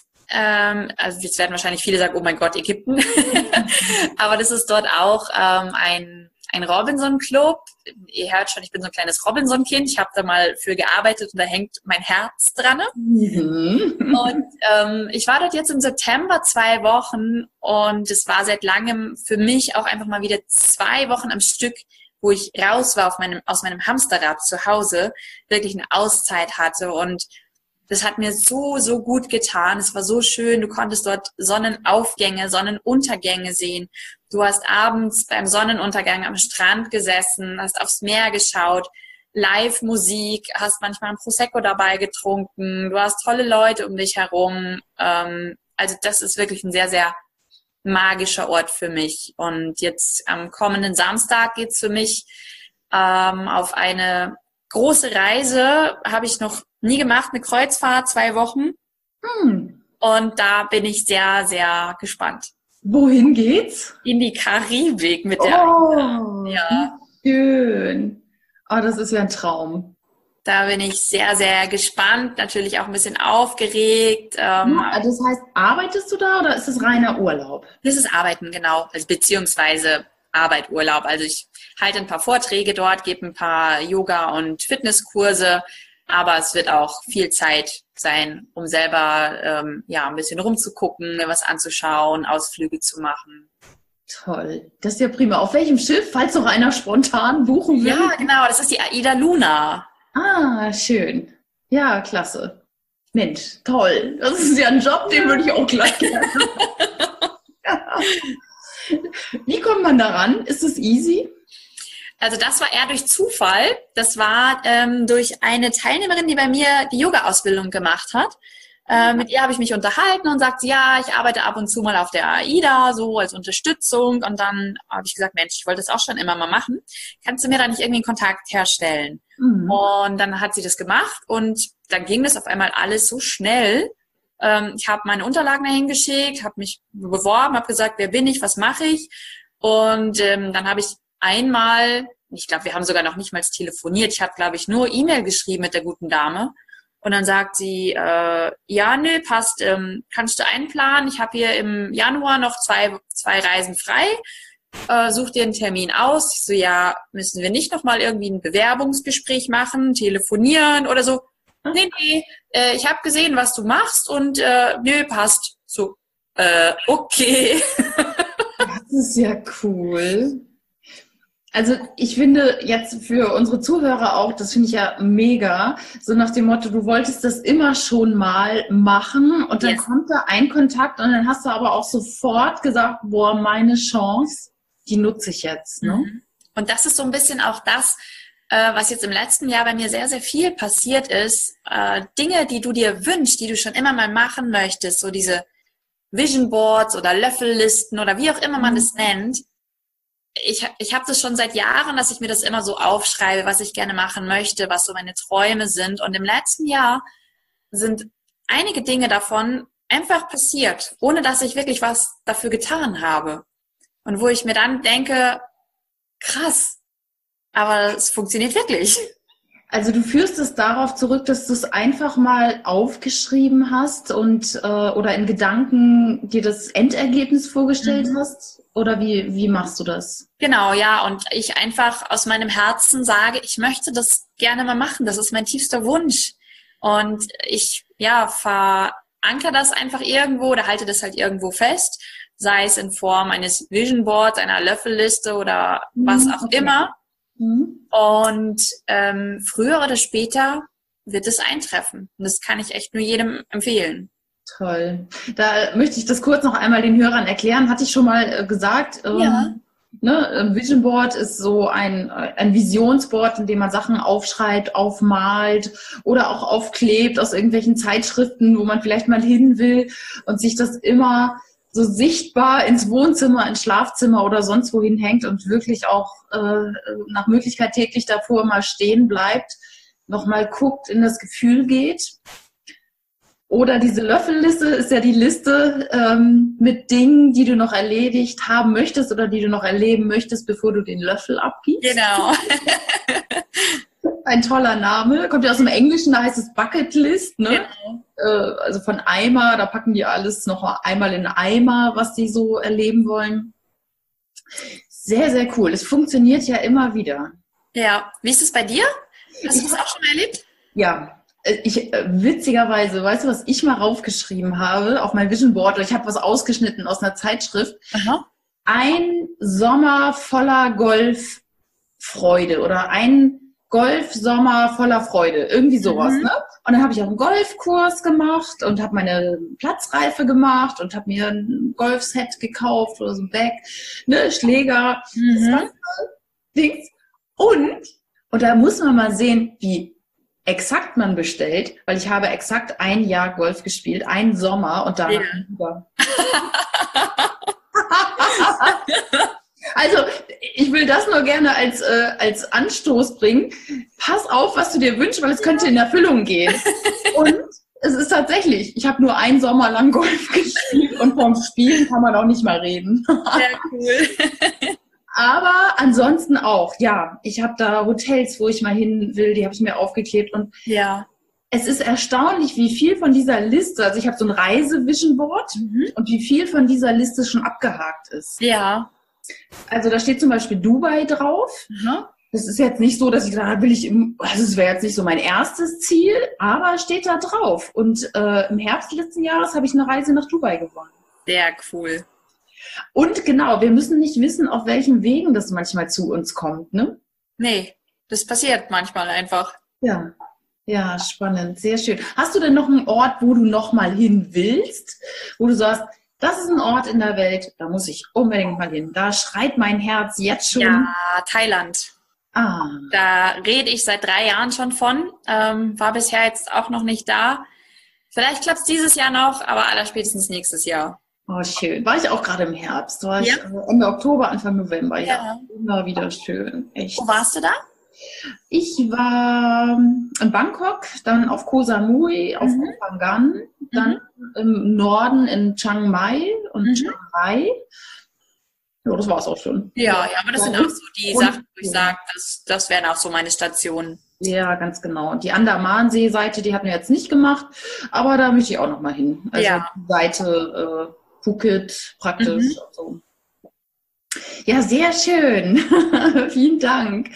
[SPEAKER 3] Ähm, also jetzt werden wahrscheinlich viele sagen, oh mein Gott, Ägypten. Aber das ist dort auch ähm, ein, ein Robinson-Club. Ihr hört schon, ich bin so ein kleines Robinson-Kind. Ich habe da mal für gearbeitet und da hängt mein Herz dran.
[SPEAKER 2] Mhm.
[SPEAKER 3] Und ähm, ich war dort jetzt im September zwei Wochen und es war seit langem für mich auch einfach mal wieder zwei Wochen am Stück, wo ich raus war auf meinem, aus meinem Hamsterrad zu Hause, wirklich eine Auszeit hatte und das hat mir so, so gut getan. Es war so schön. Du konntest dort Sonnenaufgänge, Sonnenuntergänge sehen. Du hast abends beim Sonnenuntergang am Strand gesessen, hast aufs Meer geschaut, Live-Musik, hast manchmal ein Prosecco dabei getrunken. Du hast tolle Leute um dich herum. Also das ist wirklich ein sehr, sehr magischer Ort für mich. Und jetzt am kommenden Samstag geht's für mich ähm, auf eine große Reise, habe ich noch nie gemacht, eine Kreuzfahrt, zwei Wochen.
[SPEAKER 2] Hm.
[SPEAKER 3] Und da bin ich sehr, sehr gespannt.
[SPEAKER 2] Wohin geht's?
[SPEAKER 3] In die Karibik mit der
[SPEAKER 2] Oh,
[SPEAKER 3] AIDA. Ja.
[SPEAKER 2] Schön. Oh, das ist ja ein Traum.
[SPEAKER 3] Da bin ich sehr, sehr gespannt, natürlich auch ein bisschen aufgeregt. Ähm,
[SPEAKER 2] Ja, das heißt, arbeitest du da oder ist es reiner Urlaub?
[SPEAKER 3] Das ist Arbeiten, genau, also beziehungsweise Arbeit, Urlaub. Also ich halte ein paar Vorträge dort, gebe ein paar Yoga- und Fitnesskurse, aber es wird auch viel Zeit sein, um selber ähm, ja ein bisschen rumzugucken, mir was anzuschauen, Ausflüge zu machen.
[SPEAKER 2] Toll. Das ist ja prima. Auf welchem Schiff, falls noch einer spontan buchen will?
[SPEAKER 3] Ja, genau, das ist die AIDA Luna.
[SPEAKER 2] Ah, schön. Ja, klasse. Mensch, toll. Das ist ja ein Job, den würde ich auch gleich gerne. Wie kommt man daran? Ist es easy?
[SPEAKER 3] Also das war eher durch Zufall. Das war ähm, durch eine Teilnehmerin, die bei mir die Yoga-Ausbildung gemacht hat. Äh, mit ihr habe ich mich unterhalten und sagt, ja, ich arbeite ab und zu mal auf der AIDA, so als Unterstützung. Und dann habe ich gesagt, Mensch, ich wollte das auch schon immer mal machen. Kannst du mir da nicht irgendwie einen Kontakt herstellen? Mhm. Und dann hat sie das gemacht und dann ging das auf einmal alles so schnell. Ähm, ich habe meine Unterlagen dahin geschickt, habe mich beworben, habe gesagt, wer bin ich, was mache ich? Und ähm, dann habe ich einmal, ich glaube, wir haben sogar noch nicht mal telefoniert, ich habe, glaube ich, nur E-Mail geschrieben mit der guten Dame. Und dann sagt sie, äh, ja, nö, passt, ähm, kannst du einplanen? Ich habe hier im Januar noch zwei, zwei Reisen frei. Äh, such dir einen Termin aus. Ich so, ja, müssen wir nicht nochmal irgendwie ein Bewerbungsgespräch machen, telefonieren oder so? Nee, nee, äh, ich habe gesehen, was du machst und äh, nö, passt. So, äh, okay.
[SPEAKER 2] Das ist ja cool. Also ich finde jetzt für unsere Zuhörer auch, das finde ich ja mega, so nach dem Motto, du wolltest das immer schon mal machen und dann yes. kommt da ein Kontakt und dann hast du aber auch sofort gesagt, boah, meine Chance, die nutze ich jetzt. Ne?
[SPEAKER 3] Mhm. Und das ist so ein bisschen auch das, äh, was jetzt im letzten Jahr bei mir sehr, sehr viel passiert ist. Äh, Dinge, die du dir wünschst, die du schon immer mal machen möchtest, so diese Vision Boards oder Löffellisten oder wie auch immer man es mhm. nennt. Ich, ich habe das schon seit Jahren, dass ich mir das immer so aufschreibe, was ich gerne machen möchte, was so meine Träume sind. Und im letzten Jahr sind einige Dinge davon einfach passiert, ohne dass ich wirklich was dafür getan habe. Und wo ich mir dann denke, krass, aber es funktioniert wirklich.
[SPEAKER 2] Also du führst es darauf zurück, dass du es einfach mal aufgeschrieben hast und äh, oder in Gedanken dir das Endergebnis vorgestellt mhm. hast? Oder wie, wie machst du das?
[SPEAKER 3] Genau, ja. Und ich einfach aus meinem Herzen sage, ich möchte das gerne mal machen. Das ist mein tiefster Wunsch. Und ich, ja, verankere das einfach irgendwo oder halte das halt irgendwo fest. Sei es in Form eines Vision Boards, einer Löffelliste oder was auch okay. immer. Mhm. Und ähm, früher oder später wird es eintreffen. Und das kann ich echt nur jedem empfehlen.
[SPEAKER 2] Toll. Da möchte ich das kurz noch einmal den Hörern erklären. Hatte ich schon mal äh, gesagt. Ähm, ja. Ne, ein Vision Board ist so ein, ein Visionsboard, in dem man Sachen aufschreibt, aufmalt oder auch aufklebt aus irgendwelchen Zeitschriften, wo man vielleicht mal hin will und sich das immer so sichtbar ins Wohnzimmer, ins Schlafzimmer oder sonst wohin hängt und wirklich auch äh, nach Möglichkeit täglich davor mal stehen bleibt, nochmal guckt, in das Gefühl geht. Oder diese Löffelliste ist ja die Liste ähm, mit Dingen, die du noch erledigt haben möchtest oder die du noch erleben möchtest, bevor du den Löffel abgibst.
[SPEAKER 3] Genau.
[SPEAKER 2] Ein toller Name. Kommt ja aus dem Englischen, da heißt es Bucket List. Ne? Genau. Äh, also von Eimer, da packen die alles noch einmal in Eimer, was die so erleben wollen. Sehr, sehr cool. Es funktioniert ja immer wieder.
[SPEAKER 3] Ja. Wie ist es bei dir? Hast du das auch schon erlebt?
[SPEAKER 2] Ja. Ich, witzigerweise, weißt du, was ich mal raufgeschrieben habe auf mein Vision Board? Ich habe was ausgeschnitten aus einer Zeitschrift. Aha. Ein Sommer voller Golffreude oder ein Golfsommer voller Freude. Irgendwie sowas, mhm. ne? Und dann habe ich auch einen Golfkurs gemacht und habe meine Platzreife gemacht und habe mir ein Golfset gekauft oder so ein Bag, ne, Schläger, mhm. das ganze Dings. Und, und da muss man mal sehen, wie exakt man bestellt, weil ich habe exakt ein Jahr Golf gespielt, einen Sommer und danach ja. Also, ich will das nur gerne als, äh, als Anstoß bringen. Pass auf, was du dir wünschst, weil es könnte in Erfüllung gehen. Und es ist tatsächlich tatsächlich. Ich habe nur einen Sommer lang Golf gespielt und vom Spielen kann man auch nicht mal reden.
[SPEAKER 3] Sehr cool.
[SPEAKER 2] Aber ansonsten auch, ja. Ich habe da Hotels, wo ich mal hin will, die habe ich mir aufgeklebt. Und
[SPEAKER 3] ja.
[SPEAKER 2] es ist erstaunlich, wie viel von dieser Liste, also ich habe so ein Reise-Vision Board mhm. und wie viel von dieser Liste schon abgehakt ist.
[SPEAKER 3] Ja.
[SPEAKER 2] Also da steht zum Beispiel Dubai drauf. Mhm. Das ist jetzt nicht so, dass ich sage, will ich, im, also es wäre jetzt nicht so mein erstes Ziel, aber steht da drauf. Und äh, im Herbst letzten Jahres habe ich eine Reise nach Dubai gewonnen.
[SPEAKER 3] Sehr cool.
[SPEAKER 2] Und genau, wir müssen nicht wissen, auf welchen Wegen das manchmal zu uns kommt, ne?
[SPEAKER 3] Nee, das passiert manchmal einfach.
[SPEAKER 2] Ja, ja, spannend, sehr schön. Hast du denn noch einen Ort, wo du noch mal hin willst, wo du sagst, das ist ein Ort in der Welt, da muss ich unbedingt mal hin. Da schreit mein Herz jetzt schon.
[SPEAKER 3] Ja, Thailand.
[SPEAKER 2] Ah.
[SPEAKER 3] Da rede ich seit drei Jahren schon von. Ähm, war bisher jetzt auch noch nicht da. Vielleicht klappt es dieses Jahr noch, aber allerspätestens nächstes Jahr.
[SPEAKER 2] Oh, schön. War ich auch gerade im Herbst. War
[SPEAKER 3] ja.
[SPEAKER 2] ich Ende Oktober, Anfang November. Ja.
[SPEAKER 3] ja.
[SPEAKER 2] Immer wieder schön. Echt.
[SPEAKER 3] Wo warst du da?
[SPEAKER 2] Ich war in Bangkok, dann auf Koh Samui, auf
[SPEAKER 3] mhm.
[SPEAKER 2] Koh Phangan, dann mhm. im Norden in Chiang Mai und mhm. Chiang Rai. Ja, das war es auch schon.
[SPEAKER 3] Ja, ja, aber das sind auch so die und, Sachen, wo ich sage, das, das wären auch so meine Stationen.
[SPEAKER 2] Ja, ganz genau. Und die Andamansee-Seite, die hatten wir jetzt nicht gemacht, aber da möchte ich auch noch mal hin. Also
[SPEAKER 3] ja.
[SPEAKER 2] die Seite äh, Phuket praktisch. Mhm. So. Ja, sehr schön. Vielen Dank.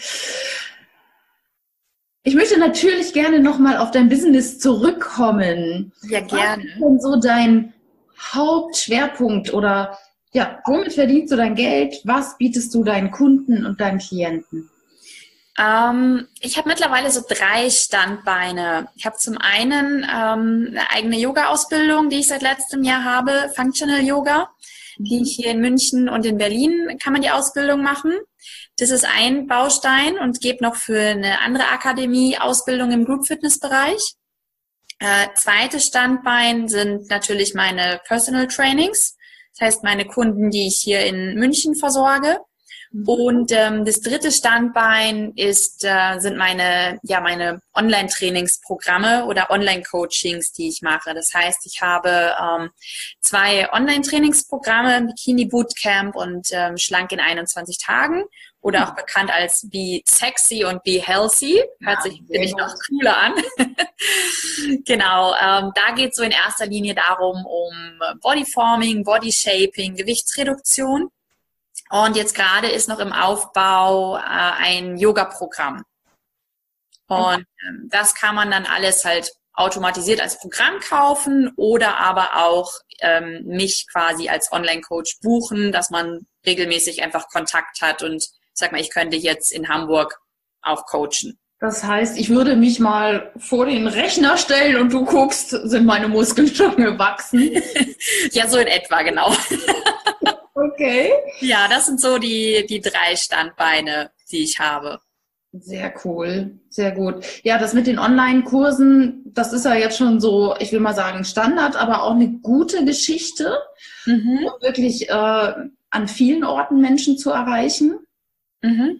[SPEAKER 2] Ich möchte natürlich gerne noch mal auf dein Business zurückkommen.
[SPEAKER 3] Ja, gerne.
[SPEAKER 2] Was ist denn so dein Hauptschwerpunkt oder ja, womit verdienst du dein Geld? Was bietest du deinen Kunden und deinen Klienten?
[SPEAKER 3] Ähm, ich habe mittlerweile so drei Standbeine. Ich habe zum einen ähm, eine eigene Yoga-Ausbildung, die ich seit letztem Jahr habe, Functional Yoga, die ich hier in München und in Berlin kann man die Ausbildung machen. Das ist ein Baustein und gebe noch für eine andere Akademie Ausbildung im Group-Fitness-Bereich. Äh, zweites Standbein sind natürlich meine Personal Trainings. Das heißt, meine Kunden, die ich hier in München versorge. Und ähm, das dritte Standbein ist, äh, sind meine, ja, meine Online-Trainingsprogramme oder Online-Coachings, die ich mache. Das heißt, ich habe ähm, zwei Online-Trainingsprogramme, Bikini Bootcamp und ähm, Schlank in einundzwanzig Tagen oder auch bekannt als Be Sexy und Be Healthy. Hört sich, finde ich, noch cooler an. Genau, ähm, da geht es so in erster Linie darum, um Bodyforming, Bodyshaping, Gewichtsreduktion. Und jetzt gerade ist noch im Aufbau äh, ein Yoga-Programm. Und ähm, das kann man dann alles halt automatisiert als Programm kaufen oder aber auch ähm, mich quasi als Online-Coach buchen, dass man regelmäßig einfach Kontakt hat und sag mal, ich könnte jetzt in Hamburg auch coachen.
[SPEAKER 2] Das heißt, ich würde mich mal vor den Rechner stellen und du guckst, sind meine Muskeln schon gewachsen?
[SPEAKER 3] Ja, so in etwa, genau.
[SPEAKER 2] Okay.
[SPEAKER 3] Ja, das sind so die, die drei Standbeine, die ich habe.
[SPEAKER 2] Sehr cool, sehr gut. Ja, das mit den Online-Kursen, das ist ja jetzt schon so, ich will mal sagen, Standard, aber auch eine gute Geschichte, mhm. um wirklich äh, an vielen Orten Menschen zu erreichen. Mhm.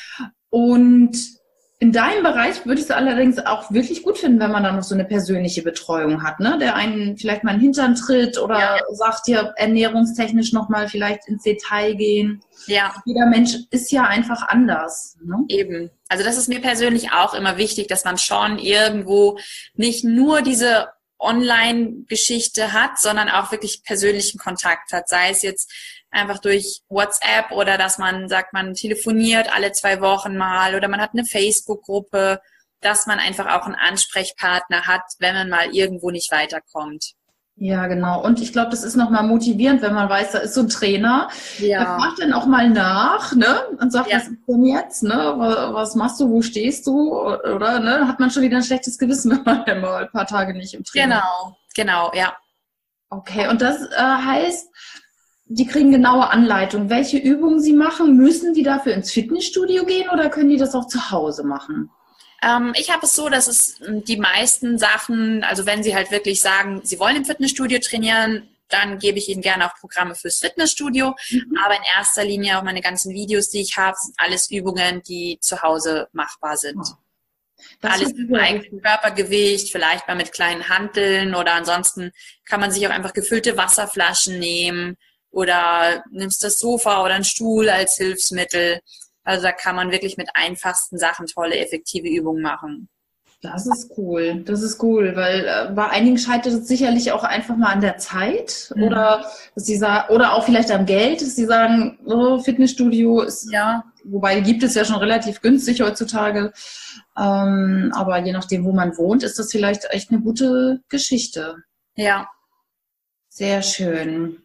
[SPEAKER 2] Und in deinem Bereich würde ich es allerdings auch wirklich gut finden, wenn man dann noch so eine persönliche Betreuung hat, ne? Der einen vielleicht mal in den Hintern tritt oder ja. sagt dir ernährungstechnisch nochmal vielleicht ins Detail gehen.
[SPEAKER 3] Ja.
[SPEAKER 2] Jeder Mensch ist ja einfach anders. Ne?
[SPEAKER 3] Eben. Also das ist mir persönlich auch immer wichtig, dass man schon irgendwo nicht nur diese Online-Geschichte hat, sondern auch wirklich persönlichen Kontakt hat. Sei es jetzt einfach durch WhatsApp oder dass man sagt, man telefoniert alle zwei Wochen mal oder man hat eine Facebook-Gruppe, dass man einfach auch einen Ansprechpartner hat, wenn man mal irgendwo nicht weiterkommt.
[SPEAKER 2] Ja, genau. Und ich glaube, das ist nochmal motivierend, wenn man weiß, da ist so ein Trainer. Ja. Der fragt dann auch mal nach, ne? Und sagt, ja. Was ist denn jetzt, ne? Was machst du, wo stehst du? Oder, ne? Dann hat man schon wieder ein schlechtes Gewissen, wenn man dann mal ein paar Tage nicht im Training ist.
[SPEAKER 3] Genau, genau, ja.
[SPEAKER 2] Okay, und das äh, heißt, die kriegen genaue Anleitung. Welche Übungen sie machen, müssen die dafür ins Fitnessstudio gehen oder können die das auch zu Hause machen?
[SPEAKER 3] Ähm, ich habe es so, dass es die meisten Sachen, also wenn sie halt wirklich sagen, sie wollen im Fitnessstudio trainieren, dann gebe ich ihnen gerne auch Programme fürs Fitnessstudio. Mhm. Aber in erster Linie auch meine ganzen Videos, die ich habe, sind alles Übungen, die zu Hause machbar sind.
[SPEAKER 2] Das
[SPEAKER 3] Alles
[SPEAKER 2] ist
[SPEAKER 3] im
[SPEAKER 2] super
[SPEAKER 3] eigenen
[SPEAKER 2] wichtig.
[SPEAKER 3] Körpergewicht, vielleicht mal mit kleinen Hanteln oder ansonsten kann man sich auch einfach gefüllte Wasserflaschen nehmen oder nimmst das Sofa oder einen Stuhl als Hilfsmittel. Also da kann man wirklich mit einfachsten Sachen tolle, effektive Übungen machen.
[SPEAKER 2] Das ist cool, das ist cool, weil äh, bei einigen scheitert es sicherlich auch einfach mal an der Zeit
[SPEAKER 3] Mhm.
[SPEAKER 2] oder dass sie sagen, oder auch vielleicht am Geld, dass sie sagen, oh, Fitnessstudio ist,
[SPEAKER 3] Ja,
[SPEAKER 2] wobei gibt es ja schon relativ günstig heutzutage, ähm, aber je nachdem, wo man wohnt, ist das vielleicht echt eine gute Geschichte.
[SPEAKER 3] ja.
[SPEAKER 2] Sehr schön.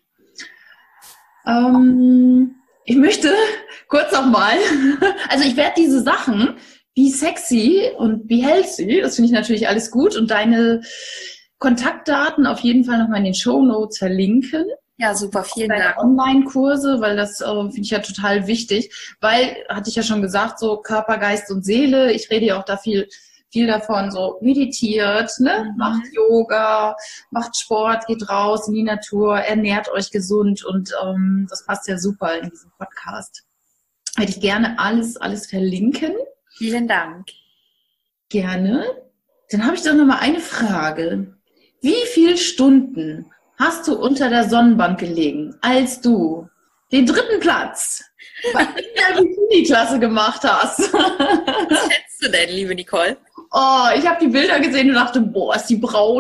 [SPEAKER 2] Ähm, ich möchte kurz nochmal, also ich werde diese Sachen, be sexy und be healthy, das finde ich natürlich alles gut und deine Kontaktdaten auf jeden Fall nochmal in den Shownotes verlinken.
[SPEAKER 3] Ja, super, vielen
[SPEAKER 2] Deine
[SPEAKER 3] Dank.
[SPEAKER 2] Online-Kurse, weil das äh, finde ich ja total wichtig, weil, hatte ich ja schon gesagt, so Körper, Geist und Seele, ich rede ja auch da viel, viel davon, so meditiert, ne?
[SPEAKER 3] Mhm.
[SPEAKER 2] Macht Yoga, macht Sport, geht raus in die Natur, ernährt euch gesund und ähm, das passt ja super in diesem Podcast. Hätte ich gerne alles, alles verlinken.
[SPEAKER 3] Vielen Dank.
[SPEAKER 2] Gerne. Dann habe ich doch noch mal eine Frage. Wie viele Stunden hast du unter der Sonnenbank gelegen, als du den dritten Platz bei in der Bikini-Klasse gemacht hast?
[SPEAKER 3] Was schätzt du denn, liebe Nicole?
[SPEAKER 2] Oh, ich habe die Bilder gesehen und dachte, boah, ist die braun.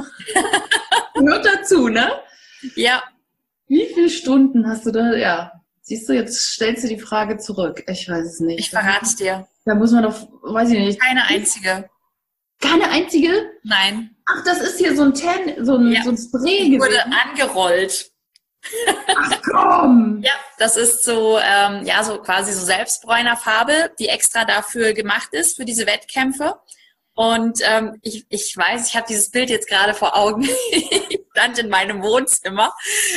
[SPEAKER 2] Gehört dazu, ne?
[SPEAKER 3] Ja,
[SPEAKER 2] Wie viele Stunden hast du da? Ja, siehst du, jetzt stellst du die Frage zurück. Ich weiß es nicht.
[SPEAKER 3] ich verrate es dir.
[SPEAKER 2] Da muss man doch, weiß ich nicht.
[SPEAKER 3] Keine einzige.
[SPEAKER 2] Keine einzige?
[SPEAKER 3] Nein.
[SPEAKER 2] Ach, das ist hier so ein Ten, so ein,
[SPEAKER 3] Ja.
[SPEAKER 2] so ein Spray
[SPEAKER 3] Ich wurde
[SPEAKER 2] gewesen.
[SPEAKER 3] angerollt.
[SPEAKER 2] Ach komm!
[SPEAKER 3] Ja, das ist so, ähm, ja, so quasi so Selbstbräunerfarbe, die extra dafür gemacht ist, für diese Wettkämpfe. Und ähm, ich, ich weiß, ich habe dieses Bild jetzt gerade vor Augen. Ich stand in meinem Wohnzimmer.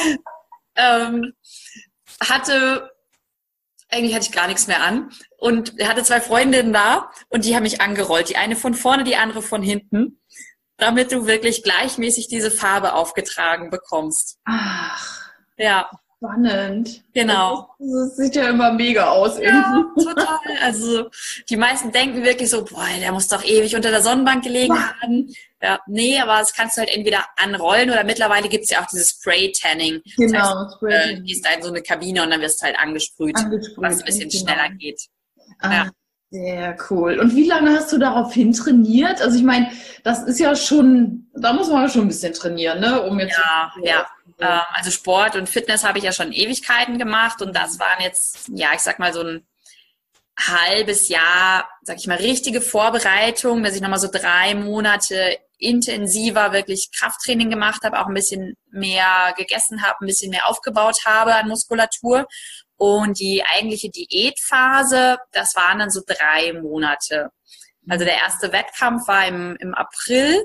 [SPEAKER 3] Ähm, hatte, eigentlich hatte ich gar nichts mehr an. Und hatte zwei Freundinnen da und die haben mich angerollt. Die eine von vorne, die andere von hinten, damit du wirklich gleichmäßig diese Farbe aufgetragen bekommst.
[SPEAKER 2] Ach,
[SPEAKER 3] Ja,
[SPEAKER 2] spannend.
[SPEAKER 3] genau.
[SPEAKER 2] Das, das sieht ja immer mega aus
[SPEAKER 3] Ja,
[SPEAKER 2] irgendwie.
[SPEAKER 3] total. Also die meisten denken wirklich so, boah, der muss doch ewig unter der Sonnenbank gelegen
[SPEAKER 2] Ja.
[SPEAKER 3] haben. Ja, nee, aber das kannst du halt entweder anrollen oder mittlerweile gibt's ja auch dieses Spray-Tanning. Das heißt,
[SPEAKER 2] Genau,
[SPEAKER 3] äh,
[SPEAKER 2] Spray
[SPEAKER 3] gehst da in so eine Kabine und dann wirst du halt angesprüht,
[SPEAKER 2] angesprüht.
[SPEAKER 3] was ein bisschen
[SPEAKER 2] genau.
[SPEAKER 3] schneller geht.
[SPEAKER 2] Ah,
[SPEAKER 3] Ja.
[SPEAKER 2] sehr cool. Und wie lange hast du daraufhin trainiert? Also ich meine, das ist ja schon, da muss man ja schon ein bisschen trainieren, ne? Um jetzt
[SPEAKER 3] Ja, ja. Ähm, also Sport und Fitness habe ich ja schon Ewigkeiten gemacht und das waren jetzt, ja, ich sag mal so ein halbes Jahr, sag ich mal, richtige Vorbereitung, dass ich nochmal so drei Monate intensiver wirklich Krafttraining gemacht habe, auch ein bisschen mehr gegessen habe, ein bisschen mehr aufgebaut habe an Muskulatur. Und die eigentliche Diätphase, das waren dann so drei Monate. Also der erste Wettkampf war im, im April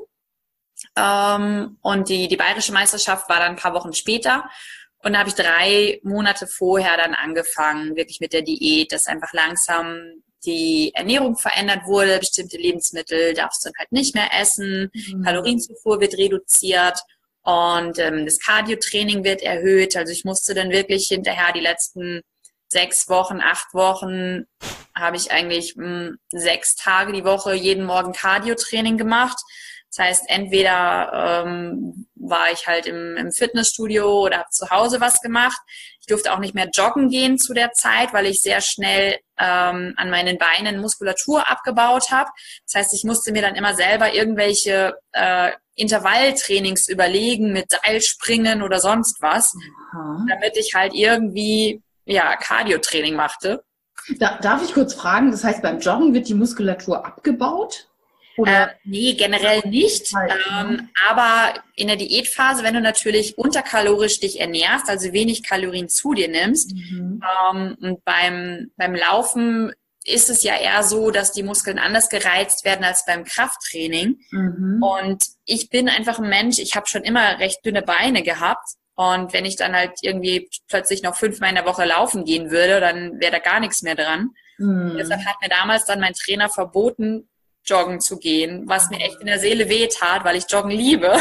[SPEAKER 3] ähm, und die, die bayerische Meisterschaft war dann ein paar Wochen später. Und da habe ich drei Monate vorher dann angefangen, wirklich mit der Diät, dass einfach langsam die Ernährung verändert wurde, bestimmte Lebensmittel darfst du dann halt nicht mehr essen,
[SPEAKER 2] Mhm.
[SPEAKER 3] Kalorienzufuhr wird reduziert und ähm, das Cardio-Training wird erhöht. Also ich musste dann wirklich hinterher die letzten sechs Wochen, acht Wochen habe ich eigentlich mh, sechs Tage die Woche jeden Morgen Cardio-Training gemacht. Das heißt, entweder ähm, war ich halt im, im Fitnessstudio oder habe zu Hause was gemacht. Ich durfte auch nicht mehr joggen gehen zu der Zeit, weil ich sehr schnell ähm, an meinen Beinen Muskulatur abgebaut habe. Das heißt, ich musste mir dann immer selber irgendwelche äh, Intervalltrainings überlegen mit Seilspringen oder sonst was,
[SPEAKER 2] Aha.
[SPEAKER 3] damit ich halt irgendwie ja Cardio-Training machte.
[SPEAKER 2] Da, darf ich kurz fragen, das heißt, beim Joggen wird die Muskulatur abgebaut? Oder?
[SPEAKER 3] Äh, nee, generell nicht. Ähm, aber in der Diätphase, wenn du natürlich unterkalorisch dich ernährst, also wenig Kalorien zu dir nimmst,
[SPEAKER 2] Mhm.
[SPEAKER 3] ähm, und beim, beim Laufen ist es ja eher so, dass die Muskeln anders gereizt werden als beim Krafttraining.
[SPEAKER 2] Mhm.
[SPEAKER 3] Und ich bin einfach ein Mensch, ich habe schon immer recht dünne Beine gehabt. Und wenn ich dann halt irgendwie plötzlich noch fünfmal in der Woche laufen gehen würde, dann wäre da gar nichts mehr dran.
[SPEAKER 2] Mhm.
[SPEAKER 3] Deshalb hat mir damals dann mein Trainer verboten, joggen zu gehen, was mir echt in der Seele wehtat, weil ich Joggen liebe.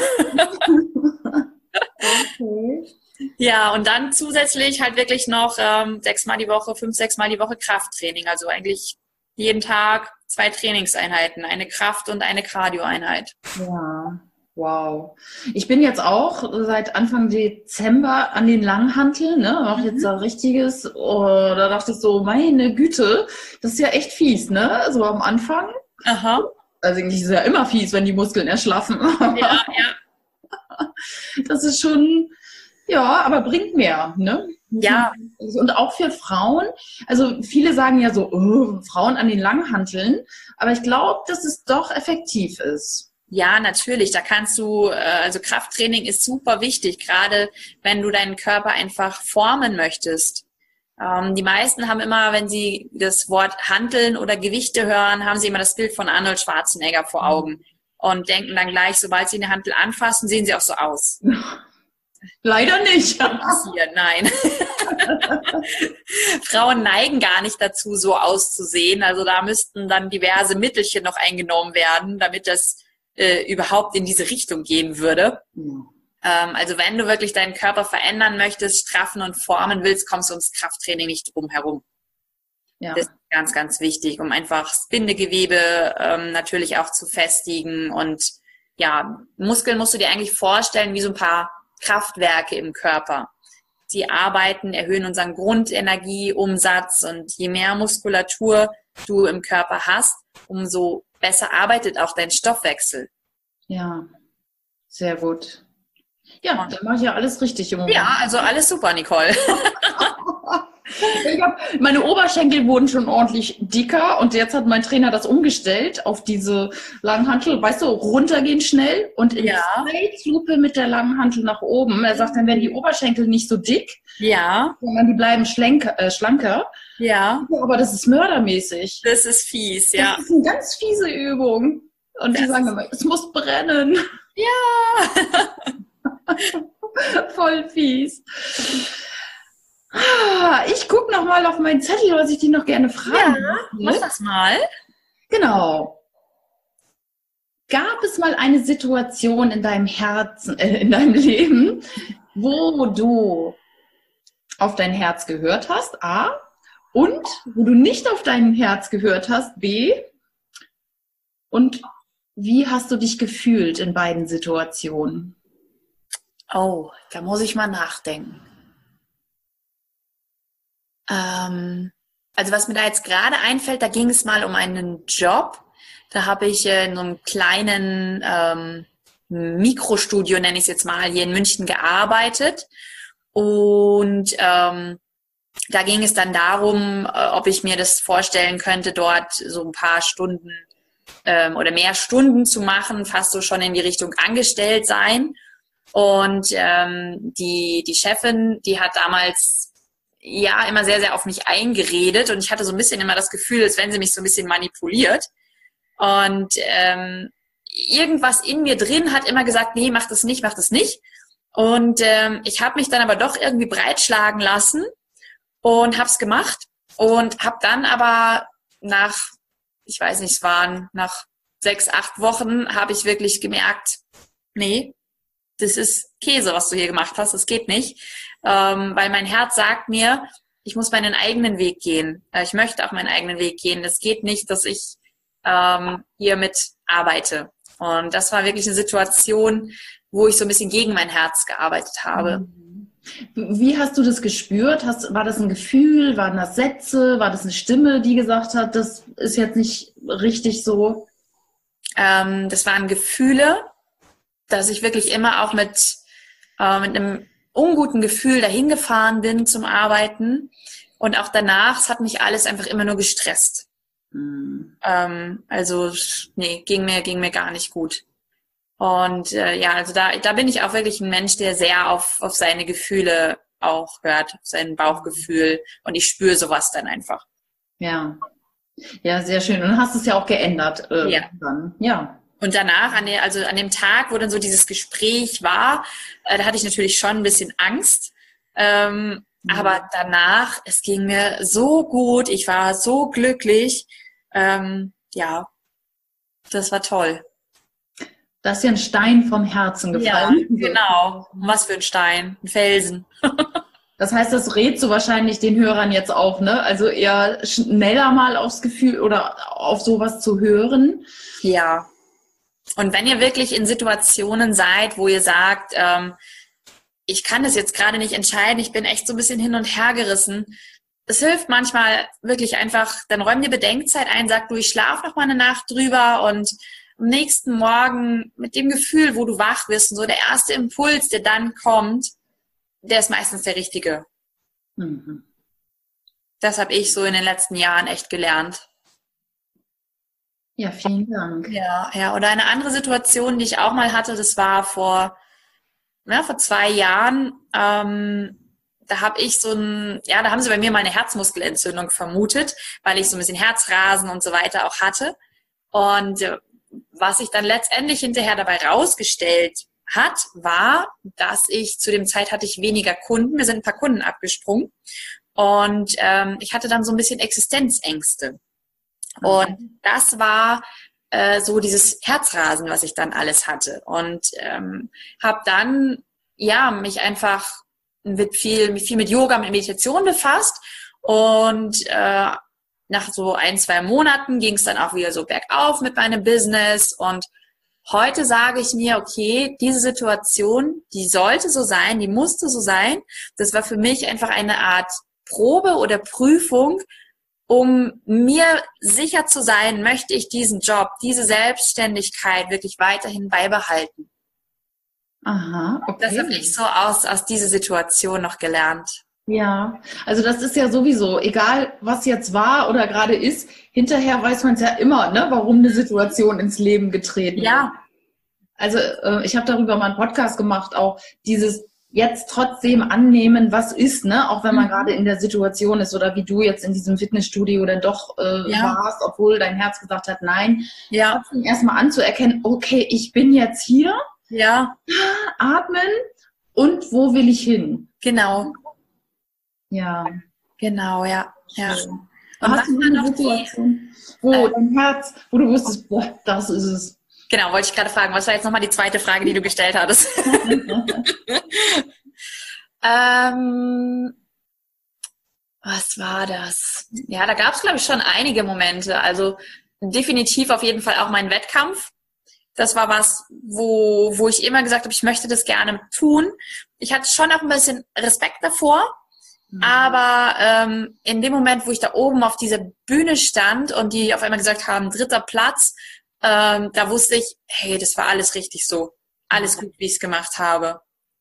[SPEAKER 2] Okay.
[SPEAKER 3] Ja, und dann zusätzlich halt wirklich noch ähm, sechsmal die Woche, fünf, sechsmal die Woche Krafttraining. Also eigentlich jeden Tag zwei Trainingseinheiten, eine Kraft- und eine Cardio-Einheit.
[SPEAKER 2] Ja, wow. Ich bin jetzt auch seit Anfang Dezember an den Langhanteln, ne? Mach
[SPEAKER 3] Mhm.
[SPEAKER 2] jetzt ein richtiges, oh, da dachte ich so, meine Güte, das ist ja echt fies, ne? So am Anfang.
[SPEAKER 3] Aha.
[SPEAKER 2] Also eigentlich ist es ja immer fies, wenn die Muskeln erschlaffen.
[SPEAKER 3] Ja, ja.
[SPEAKER 2] Das ist schon, ja, aber bringt mehr, ne?
[SPEAKER 3] Ja.
[SPEAKER 2] Und auch für Frauen, also viele sagen ja so, oh, Frauen an den Langhanteln, aber ich glaube, dass es doch effektiv ist.
[SPEAKER 3] Ja, natürlich. Da kannst du, äh, also Krafttraining ist super wichtig, gerade wenn du deinen Körper einfach formen möchtest. Ähm, die meisten haben immer, wenn sie das Wort Hanteln oder Gewichte hören, haben sie immer das Bild von Arnold Schwarzenegger vor Augen und denken dann gleich, sobald sie eine Hantel anfassen, sehen sie auch so aus.
[SPEAKER 2] Leider nicht.
[SPEAKER 3] Passiert, nein. Frauen neigen gar nicht dazu, so auszusehen. Also da müssten dann diverse Mittelchen noch eingenommen werden, damit das äh, überhaupt in diese Richtung gehen würde.
[SPEAKER 2] Ja.
[SPEAKER 3] Ähm, also wenn du wirklich deinen Körper verändern möchtest, straffen und formen willst, kommst du ums Krafttraining nicht drum herum.
[SPEAKER 2] Ja.
[SPEAKER 3] Das ist ganz, ganz wichtig, um einfach das Bindegewebe ähm, natürlich auch zu festigen. Und ja, Muskeln musst du dir eigentlich vorstellen wie so ein paar Kraftwerke im Körper. Die arbeiten, erhöhen unseren Grundenergieumsatz und je mehr Muskulatur du im Körper hast, umso besser arbeitet auch dein Stoffwechsel.
[SPEAKER 2] Ja, sehr gut. Ja, dann mache ich ja alles richtig im Moment.
[SPEAKER 3] Ja, also alles super, Nicole.
[SPEAKER 2] Ich hab, meine Oberschenkel wurden schon ordentlich dicker und jetzt hat mein Trainer das umgestellt auf diese langen Hantel, weißt du, runtergehen schnell und in
[SPEAKER 3] Ja.
[SPEAKER 2] Zeitlupe mit der langen Hantel nach oben. Er sagt, dann werden die Oberschenkel nicht so dick,
[SPEAKER 3] Ja,
[SPEAKER 2] sondern die bleiben schlanker. Äh, schlanker.
[SPEAKER 3] ja,
[SPEAKER 2] Aber das ist mördermäßig.
[SPEAKER 3] das ist fies, ja.
[SPEAKER 2] Das ist eine ganz fiese Übung. Und die
[SPEAKER 3] Das
[SPEAKER 2] sagen immer, es muss brennen.
[SPEAKER 3] Ja.
[SPEAKER 2] Voll fies. Ah, ich gucke noch mal auf meinen Zettel, was ich dich noch gerne fragen
[SPEAKER 3] Ja,
[SPEAKER 2] möchte.
[SPEAKER 3] mach das mal.
[SPEAKER 2] Genau. Gab es mal eine Situation in deinem Herzen, äh, in deinem Leben, wo du auf dein Herz gehört hast, A, und wo du nicht auf dein Herz gehört hast, B, und wie hast du dich gefühlt in beiden Situationen?
[SPEAKER 3] Oh, da muss ich mal nachdenken. Ähm, also was mir da jetzt gerade einfällt, da ging es mal um einen Job. Da habe ich äh, in so einem kleinen ähm, Mikrostudio, nenne ich es jetzt mal, hier in München gearbeitet. Und ähm, da ging es dann darum, äh, ob ich mir das vorstellen könnte, dort so ein paar Stunden ähm, oder mehr Stunden zu machen, fast so schon in die Richtung angestellt sein. Und ähm, die, die Chefin, die hat damals ja immer sehr, sehr auf mich eingeredet und ich hatte so ein bisschen immer das Gefühl, als wenn sie mich so ein bisschen manipuliert. Und ähm, irgendwas in mir drin hat immer gesagt, nee, mach das nicht, mach das nicht. Und ähm, ich habe mich dann aber doch irgendwie breitschlagen lassen und habe es gemacht und habe dann aber nach, ich weiß nicht, es waren nach sechs, acht Wochen, habe ich wirklich gemerkt, nee, das ist Käse, was du hier gemacht hast, das geht nicht, ähm, weil mein Herz sagt mir, ich muss meinen eigenen Weg gehen. Ich möchte auch meinen eigenen Weg gehen. Es geht nicht, dass ich ähm, hier mit arbeite. Und das war wirklich eine Situation, wo ich so ein bisschen gegen mein Herz gearbeitet habe.
[SPEAKER 2] Wie hast du das gespürt? Hast, war das ein Gefühl? Waren das Sätze? War das eine Stimme, die gesagt hat, das ist jetzt nicht richtig so?
[SPEAKER 3] Ähm, das waren Gefühle, dass ich wirklich immer auch mit, äh, mit einem unguten Gefühl dahin gefahren bin zum Arbeiten. Und auch danach, es hat mich alles einfach immer nur gestresst.
[SPEAKER 2] Mhm.
[SPEAKER 3] Ähm, also, nee, ging mir, ging mir gar nicht gut. Und äh, ja, also da, da bin ich auch wirklich ein Mensch, der sehr auf, auf seine Gefühle auch hört, auf sein Bauchgefühl. Und ich spüre sowas dann einfach.
[SPEAKER 2] Ja. Ja, sehr schön. Und hast es ja auch geändert. Äh,
[SPEAKER 3] Ja.
[SPEAKER 2] Dann. Ja.
[SPEAKER 3] Und danach, an der, also an dem Tag, wo dann so dieses Gespräch war, äh, da hatte ich natürlich schon ein bisschen Angst. Ähm,
[SPEAKER 2] Mhm.
[SPEAKER 3] Aber danach, es ging mir so gut, ich war so glücklich. Ähm, ja, das war toll.
[SPEAKER 2] Da ist ja ein Stein vom Herzen
[SPEAKER 3] Ja,
[SPEAKER 2] gefallen.
[SPEAKER 3] genau. Was für ein Stein, ein Felsen.
[SPEAKER 2] Das heißt, das rätst du wahrscheinlich den Hörern jetzt auch, ne? Also eher schneller mal aufs Gefühl oder auf sowas zu hören.
[SPEAKER 3] Ja. Und wenn ihr wirklich in Situationen seid, wo ihr sagt, ähm, ich kann das jetzt gerade nicht entscheiden, ich bin echt so ein bisschen hin und her gerissen. Es hilft manchmal wirklich einfach, dann räum dir Bedenkzeit ein, sag du, ich schlafe noch mal eine Nacht drüber und am nächsten Morgen mit dem Gefühl, wo du wach wirst und so der erste Impuls, der dann kommt, der ist meistens der richtige.
[SPEAKER 2] Mhm.
[SPEAKER 3] Das habe ich so in den letzten Jahren echt gelernt.
[SPEAKER 2] Ja, vielen Dank.
[SPEAKER 3] Ja, ja. Oder eine andere Situation, die ich auch mal hatte, das war vor, ja, vor zwei Jahren. Ähm, da habe ich so ein, ja, da haben sie bei mir mal eine Herzmuskelentzündung vermutet, weil ich so ein bisschen Herzrasen und so weiter auch hatte. Und äh, was sich dann letztendlich hinterher dabei rausgestellt hat, war, dass ich zu dem Zeit hatte ich weniger Kunden. Mir sind ein paar Kunden abgesprungen. Und ähm, ich hatte dann so ein bisschen Existenzängste. Und das war äh, so dieses Herzrasen, was ich dann alles hatte. Und ähm, habe dann ja mich einfach mit viel, viel mit Yoga, mit Meditation befasst. Und äh, nach so ein, zwei Monaten ging es dann auch wieder so bergauf mit meinem Business. Und heute sage ich mir, okay, diese Situation, die sollte so sein, die musste so sein. Das war für mich einfach eine Art Probe oder Prüfung, um mir sicher zu sein, möchte ich diesen Job, diese Selbstständigkeit wirklich weiterhin beibehalten.
[SPEAKER 2] Aha, okay.
[SPEAKER 3] Das habe ich so aus, aus dieser Situation noch gelernt.
[SPEAKER 2] Ja, also das ist ja sowieso, egal was jetzt war oder gerade ist, hinterher weiß man es ja immer, ne, warum eine Situation ins Leben getreten ist.
[SPEAKER 3] Ja.
[SPEAKER 2] Also äh, ich habe darüber mal einen Podcast gemacht, auch dieses jetzt trotzdem annehmen, was ist, ne, auch wenn man mhm. gerade in der Situation ist oder wie du jetzt in diesem Fitnessstudio dann doch äh, ja. warst, obwohl dein Herz gesagt hat, nein.
[SPEAKER 3] Ja.
[SPEAKER 2] Trotzdem erstmal anzuerkennen, okay, ich bin jetzt hier.
[SPEAKER 3] Ja.
[SPEAKER 2] Atmen und wo will ich hin?
[SPEAKER 3] Genau.
[SPEAKER 2] Ja.
[SPEAKER 3] Genau, ja. ja. Und
[SPEAKER 2] hast du eine Situation, wo äh, dein Herz, wo du wusstest, boah, das ist es.
[SPEAKER 3] Genau, wollte ich gerade fragen. Was war jetzt nochmal die zweite Frage, die du gestellt hattest? ähm, was war das? Ja, da gab es, glaube ich, schon einige Momente. Also definitiv auf jeden Fall auch mein Wettkampf. Das war was, wo, wo ich immer gesagt habe, ich möchte das gerne tun. Ich hatte schon auch ein bisschen Respekt davor. Mhm. Aber ähm, in dem Moment, wo ich da oben auf dieser Bühne stand und die auf einmal gesagt haben, dritter Platz, ähm, da wusste ich, hey, das war alles richtig so. Alles gut, wie ich es gemacht habe.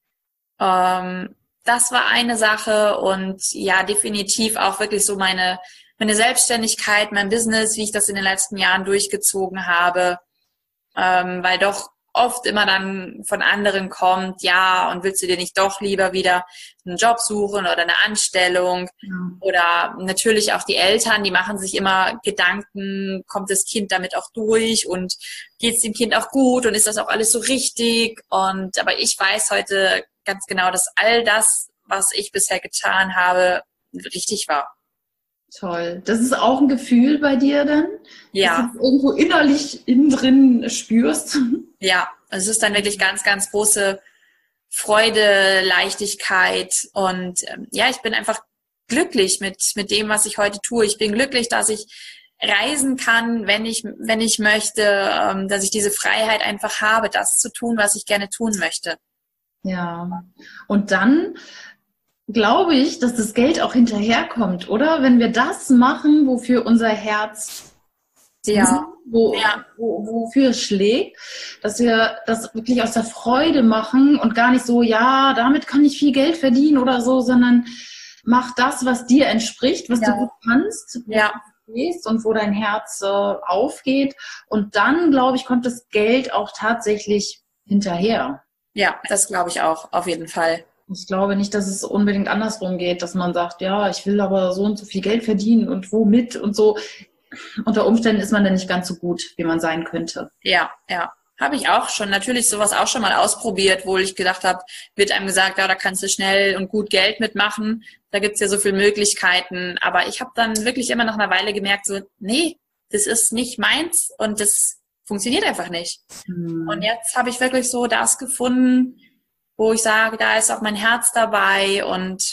[SPEAKER 3] Ähm, das war eine Sache und ja, definitiv auch wirklich so meine, meine Selbstständigkeit, mein Business, wie ich das in den letzten Jahren durchgezogen habe. Ähm, weil doch oft immer dann von anderen kommt, ja, und willst du dir nicht doch lieber wieder einen Job suchen oder eine Anstellung? Ja. Oder natürlich auch die Eltern, die machen sich immer Gedanken, kommt das Kind damit auch durch und geht es dem Kind auch gut und ist das auch alles so richtig? Und aber ich weiß heute ganz genau, dass all das, was ich bisher getan habe, richtig war.
[SPEAKER 2] Toll. Das ist auch ein Gefühl bei dir dann?
[SPEAKER 3] Ja.
[SPEAKER 2] Dass du es irgendwo innerlich innen drin spürst?
[SPEAKER 3] Ja, es ist dann wirklich ganz, ganz große Freude, Leichtigkeit und ähm, ja, ich bin einfach glücklich mit, mit dem, was ich heute tue. Ich bin glücklich, dass ich reisen kann, wenn ich, wenn ich möchte, ähm, dass ich diese Freiheit einfach habe, das zu tun, was ich gerne tun möchte.
[SPEAKER 2] Ja. Und dann glaube ich, dass das Geld auch hinterherkommt, oder? Wenn wir das machen, wofür unser Herz
[SPEAKER 3] ja.
[SPEAKER 2] Wo,
[SPEAKER 3] ja.
[SPEAKER 2] wo, wofür es schlägt, dass wir das wirklich aus der Freude machen und gar nicht so, ja, damit kann ich viel Geld verdienen oder so, sondern mach das, was dir entspricht, was
[SPEAKER 3] ja.
[SPEAKER 2] du gut kannst,
[SPEAKER 3] ja.
[SPEAKER 2] wo du gehst und wo dein Herz äh, aufgeht. Und dann, glaube ich, kommt das Geld auch tatsächlich hinterher.
[SPEAKER 3] Ja, das glaube ich auch, auf jeden Fall.
[SPEAKER 2] Ich glaube nicht, dass es unbedingt andersrum geht, dass man sagt, ja, ich will aber so und so viel Geld verdienen und womit und so. Unter Umständen ist man dann nicht ganz so gut, wie man sein könnte.
[SPEAKER 3] Ja, ja. Habe ich auch schon, natürlich sowas auch schon mal ausprobiert, wo ich gedacht habe, wird einem gesagt, ja, da kannst du schnell und gut Geld mitmachen. Da gibt's ja so viele Möglichkeiten. Aber ich habe dann wirklich immer nach einer Weile gemerkt, so, nee, das ist nicht meins und das funktioniert einfach nicht. Hm. Und jetzt habe ich wirklich so das gefunden, wo ich sage, da ist auch mein Herz dabei und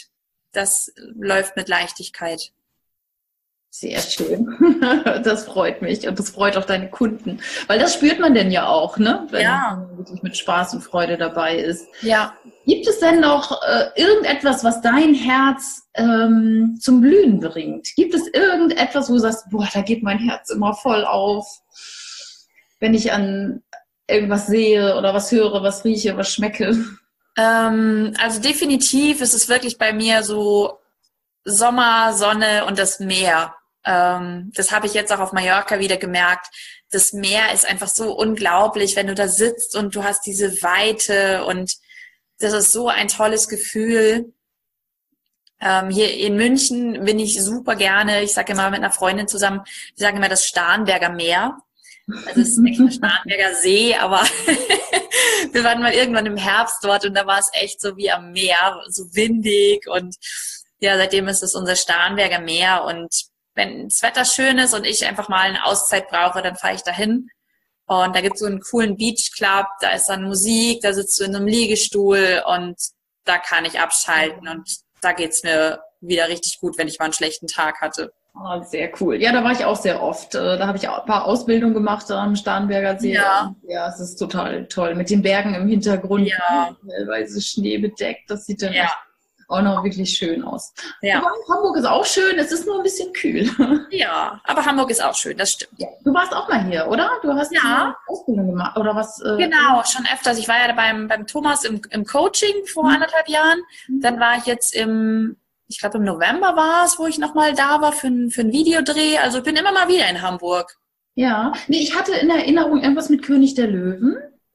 [SPEAKER 3] das läuft mit Leichtigkeit.
[SPEAKER 2] Sehr schön. Das freut mich und das freut auch deine Kunden. Weil das spürt man denn ja auch, ne? Wenn
[SPEAKER 3] Ja.
[SPEAKER 2] man wirklich mit Spaß und Freude dabei ist.
[SPEAKER 3] Ja.
[SPEAKER 2] Gibt es denn noch äh, irgendetwas, was dein Herz ähm, zum Blühen bringt? Gibt es irgendetwas, wo du sagst, boah, da geht mein Herz immer voll auf, wenn ich an irgendwas sehe oder was höre, was rieche, was schmecke?
[SPEAKER 3] Ähm, also definitiv ist es wirklich bei mir so Sommer, Sonne und das Meer. Ähm, das habe ich jetzt auch auf Mallorca wieder gemerkt. Das Meer ist einfach so unglaublich, wenn du da sitzt und du hast diese Weite und das ist so ein tolles Gefühl. Ähm, hier in München bin ich super gerne, ich sage immer mit einer Freundin zusammen, wir sagen immer das Starnberger Meer. Also es ist nicht der Starnberger See, aber wir waren mal irgendwann im Herbst dort und da war es echt so wie am Meer, so windig und ja, seitdem ist es unser Starnberger Meer und wenn das Wetter schön ist und ich einfach mal eine Auszeit brauche, dann fahre ich dahin. Und da gibt es so einen coolen Beachclub, da ist dann Musik, da sitzt du in einem Liegestuhl und da kann ich abschalten und da geht's mir wieder richtig gut, wenn ich mal einen schlechten Tag hatte.
[SPEAKER 2] Oh, sehr cool. Ja, da war ich auch sehr oft. Da habe ich auch ein paar Ausbildungen gemacht am Starnberger See.
[SPEAKER 3] Ja.
[SPEAKER 2] Ja, es ist total toll. Mit den Bergen im Hintergrund,
[SPEAKER 3] Ja.
[SPEAKER 2] teilweise schneebedeckt. Das sieht dann
[SPEAKER 3] Ja.
[SPEAKER 2] echt auch noch wirklich schön aus.
[SPEAKER 3] Ja.
[SPEAKER 2] Aber Hamburg ist auch schön, es ist nur ein bisschen kühl.
[SPEAKER 3] Ja, aber Hamburg ist auch schön, das stimmt.
[SPEAKER 2] Ja. Du warst auch mal hier, oder? Du hast
[SPEAKER 3] Ja.
[SPEAKER 2] eine Ausbildung gemacht, oder was? Äh,
[SPEAKER 3] Genau, schon öfters. Ich war ja beim, beim Thomas im, im Coaching vor
[SPEAKER 2] Mhm.
[SPEAKER 3] anderthalb Jahren. Dann war ich jetzt im, ich glaube im November war es, wo ich nochmal da war für ein, für ein Videodreh. Also ich bin immer mal wieder in Hamburg.
[SPEAKER 2] Ja. Nee, ich hatte in Erinnerung irgendwas mit König der Löwen.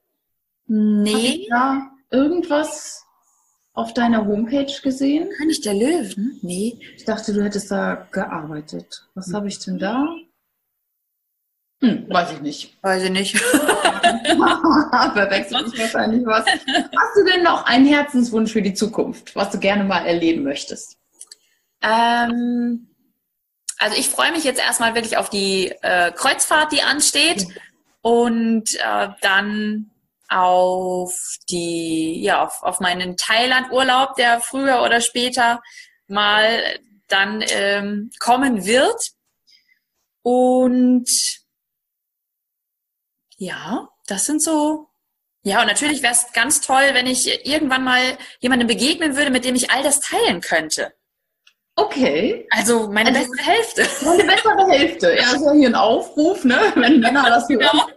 [SPEAKER 3] Nee,
[SPEAKER 2] Ja, irgendwas auf deiner Homepage gesehen?
[SPEAKER 3] König der Löwen? Nee.
[SPEAKER 2] Ich dachte, du hättest da gearbeitet. Was habe ich denn da? Hm, weiß ich nicht.
[SPEAKER 3] Weiß ich nicht.
[SPEAKER 2] Verwechsel ich wahrscheinlich was. Hast du denn noch einen Herzenswunsch für die Zukunft, was du gerne mal erleben möchtest?
[SPEAKER 3] ähm, also ich freue mich jetzt erstmal wirklich auf die äh, Kreuzfahrt, die ansteht. Und äh, dann auf die, ja, auf, auf meinen Thailand-Urlaub, der früher oder später mal dann ähm, kommen wird. Und ja, das sind so, ja, und natürlich wäre es ganz toll, wenn ich irgendwann mal jemandem begegnen würde, mit dem ich all das teilen könnte.
[SPEAKER 2] Okay.
[SPEAKER 3] Also meine
[SPEAKER 2] Also-
[SPEAKER 3] beste Hälfte.
[SPEAKER 2] Meine bessere Hälfte. Ja, ist ja hier ein Aufruf, ne? Wenn Männer das hören.
[SPEAKER 3] Genau.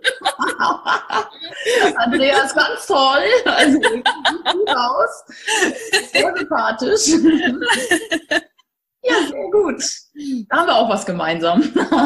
[SPEAKER 2] Andreas, ganz toll. Also, sieht gut aus. Sehr sympathisch. Ja, sehr gut. Da haben wir auch was gemeinsam.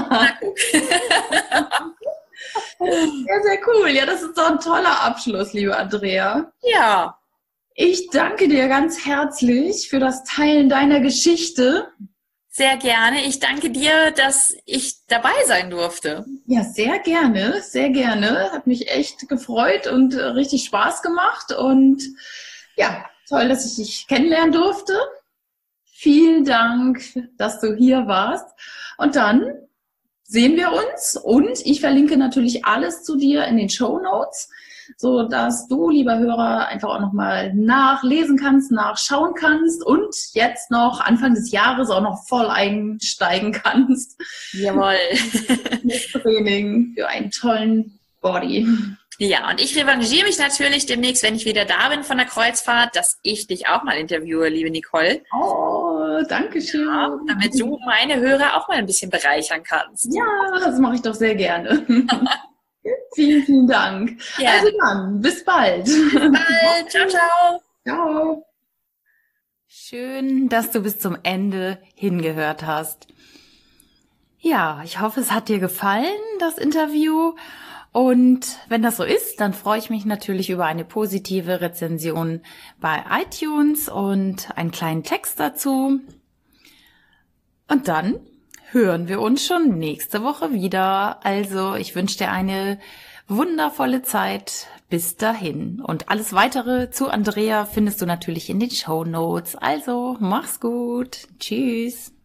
[SPEAKER 2] Sehr, sehr cool. Ja, das ist doch ein toller Abschluss, liebe Andrea.
[SPEAKER 3] Ja,
[SPEAKER 2] Ich danke dir ganz herzlich für das Teilen deiner Geschichte.
[SPEAKER 3] sehr gerne. Ich danke dir, dass ich dabei sein durfte.
[SPEAKER 2] Ja, sehr gerne, sehr gerne. Hat mich echt gefreut und äh, richtig Spaß gemacht. Und ja, toll, dass ich dich kennenlernen durfte. Vielen Dank, dass du hier warst. Und dann sehen wir uns. Und ich verlinke natürlich alles zu dir in den Shownotes, so dass du, lieber Hörer, einfach auch nochmal nachlesen kannst, nachschauen kannst und jetzt noch Anfang des Jahres auch noch voll einsteigen kannst.
[SPEAKER 3] Jawohl.
[SPEAKER 2] Mit Training für einen tollen Body.
[SPEAKER 3] Ja, und ich revanchiere mich natürlich demnächst, wenn ich wieder da bin von der Kreuzfahrt, dass ich dich auch mal interviewe, liebe Nicole.
[SPEAKER 2] Oh, danke schön.
[SPEAKER 3] Ja, damit du meine Hörer auch mal ein bisschen bereichern kannst.
[SPEAKER 2] Ja, das mache ich doch sehr gerne. Vielen, vielen Dank.
[SPEAKER 3] Ja.
[SPEAKER 2] Also dann, bis bald.
[SPEAKER 3] Bis bald. Ciao, ciao.
[SPEAKER 2] Ciao.
[SPEAKER 1] Schön, dass du bis zum Ende hingehört hast. Ja, ich hoffe, es hat dir gefallen, das Interview. Und wenn das so ist, dann freue ich mich natürlich über eine positive Rezension bei iTunes und einen kleinen Text dazu. Und dann hören wir uns schon nächste Woche wieder. Also ich wünsche dir eine wundervolle Zeit. Bis dahin. Und alles weitere zu Andrea findest du natürlich in den Shownotes. Also mach's gut. Tschüss.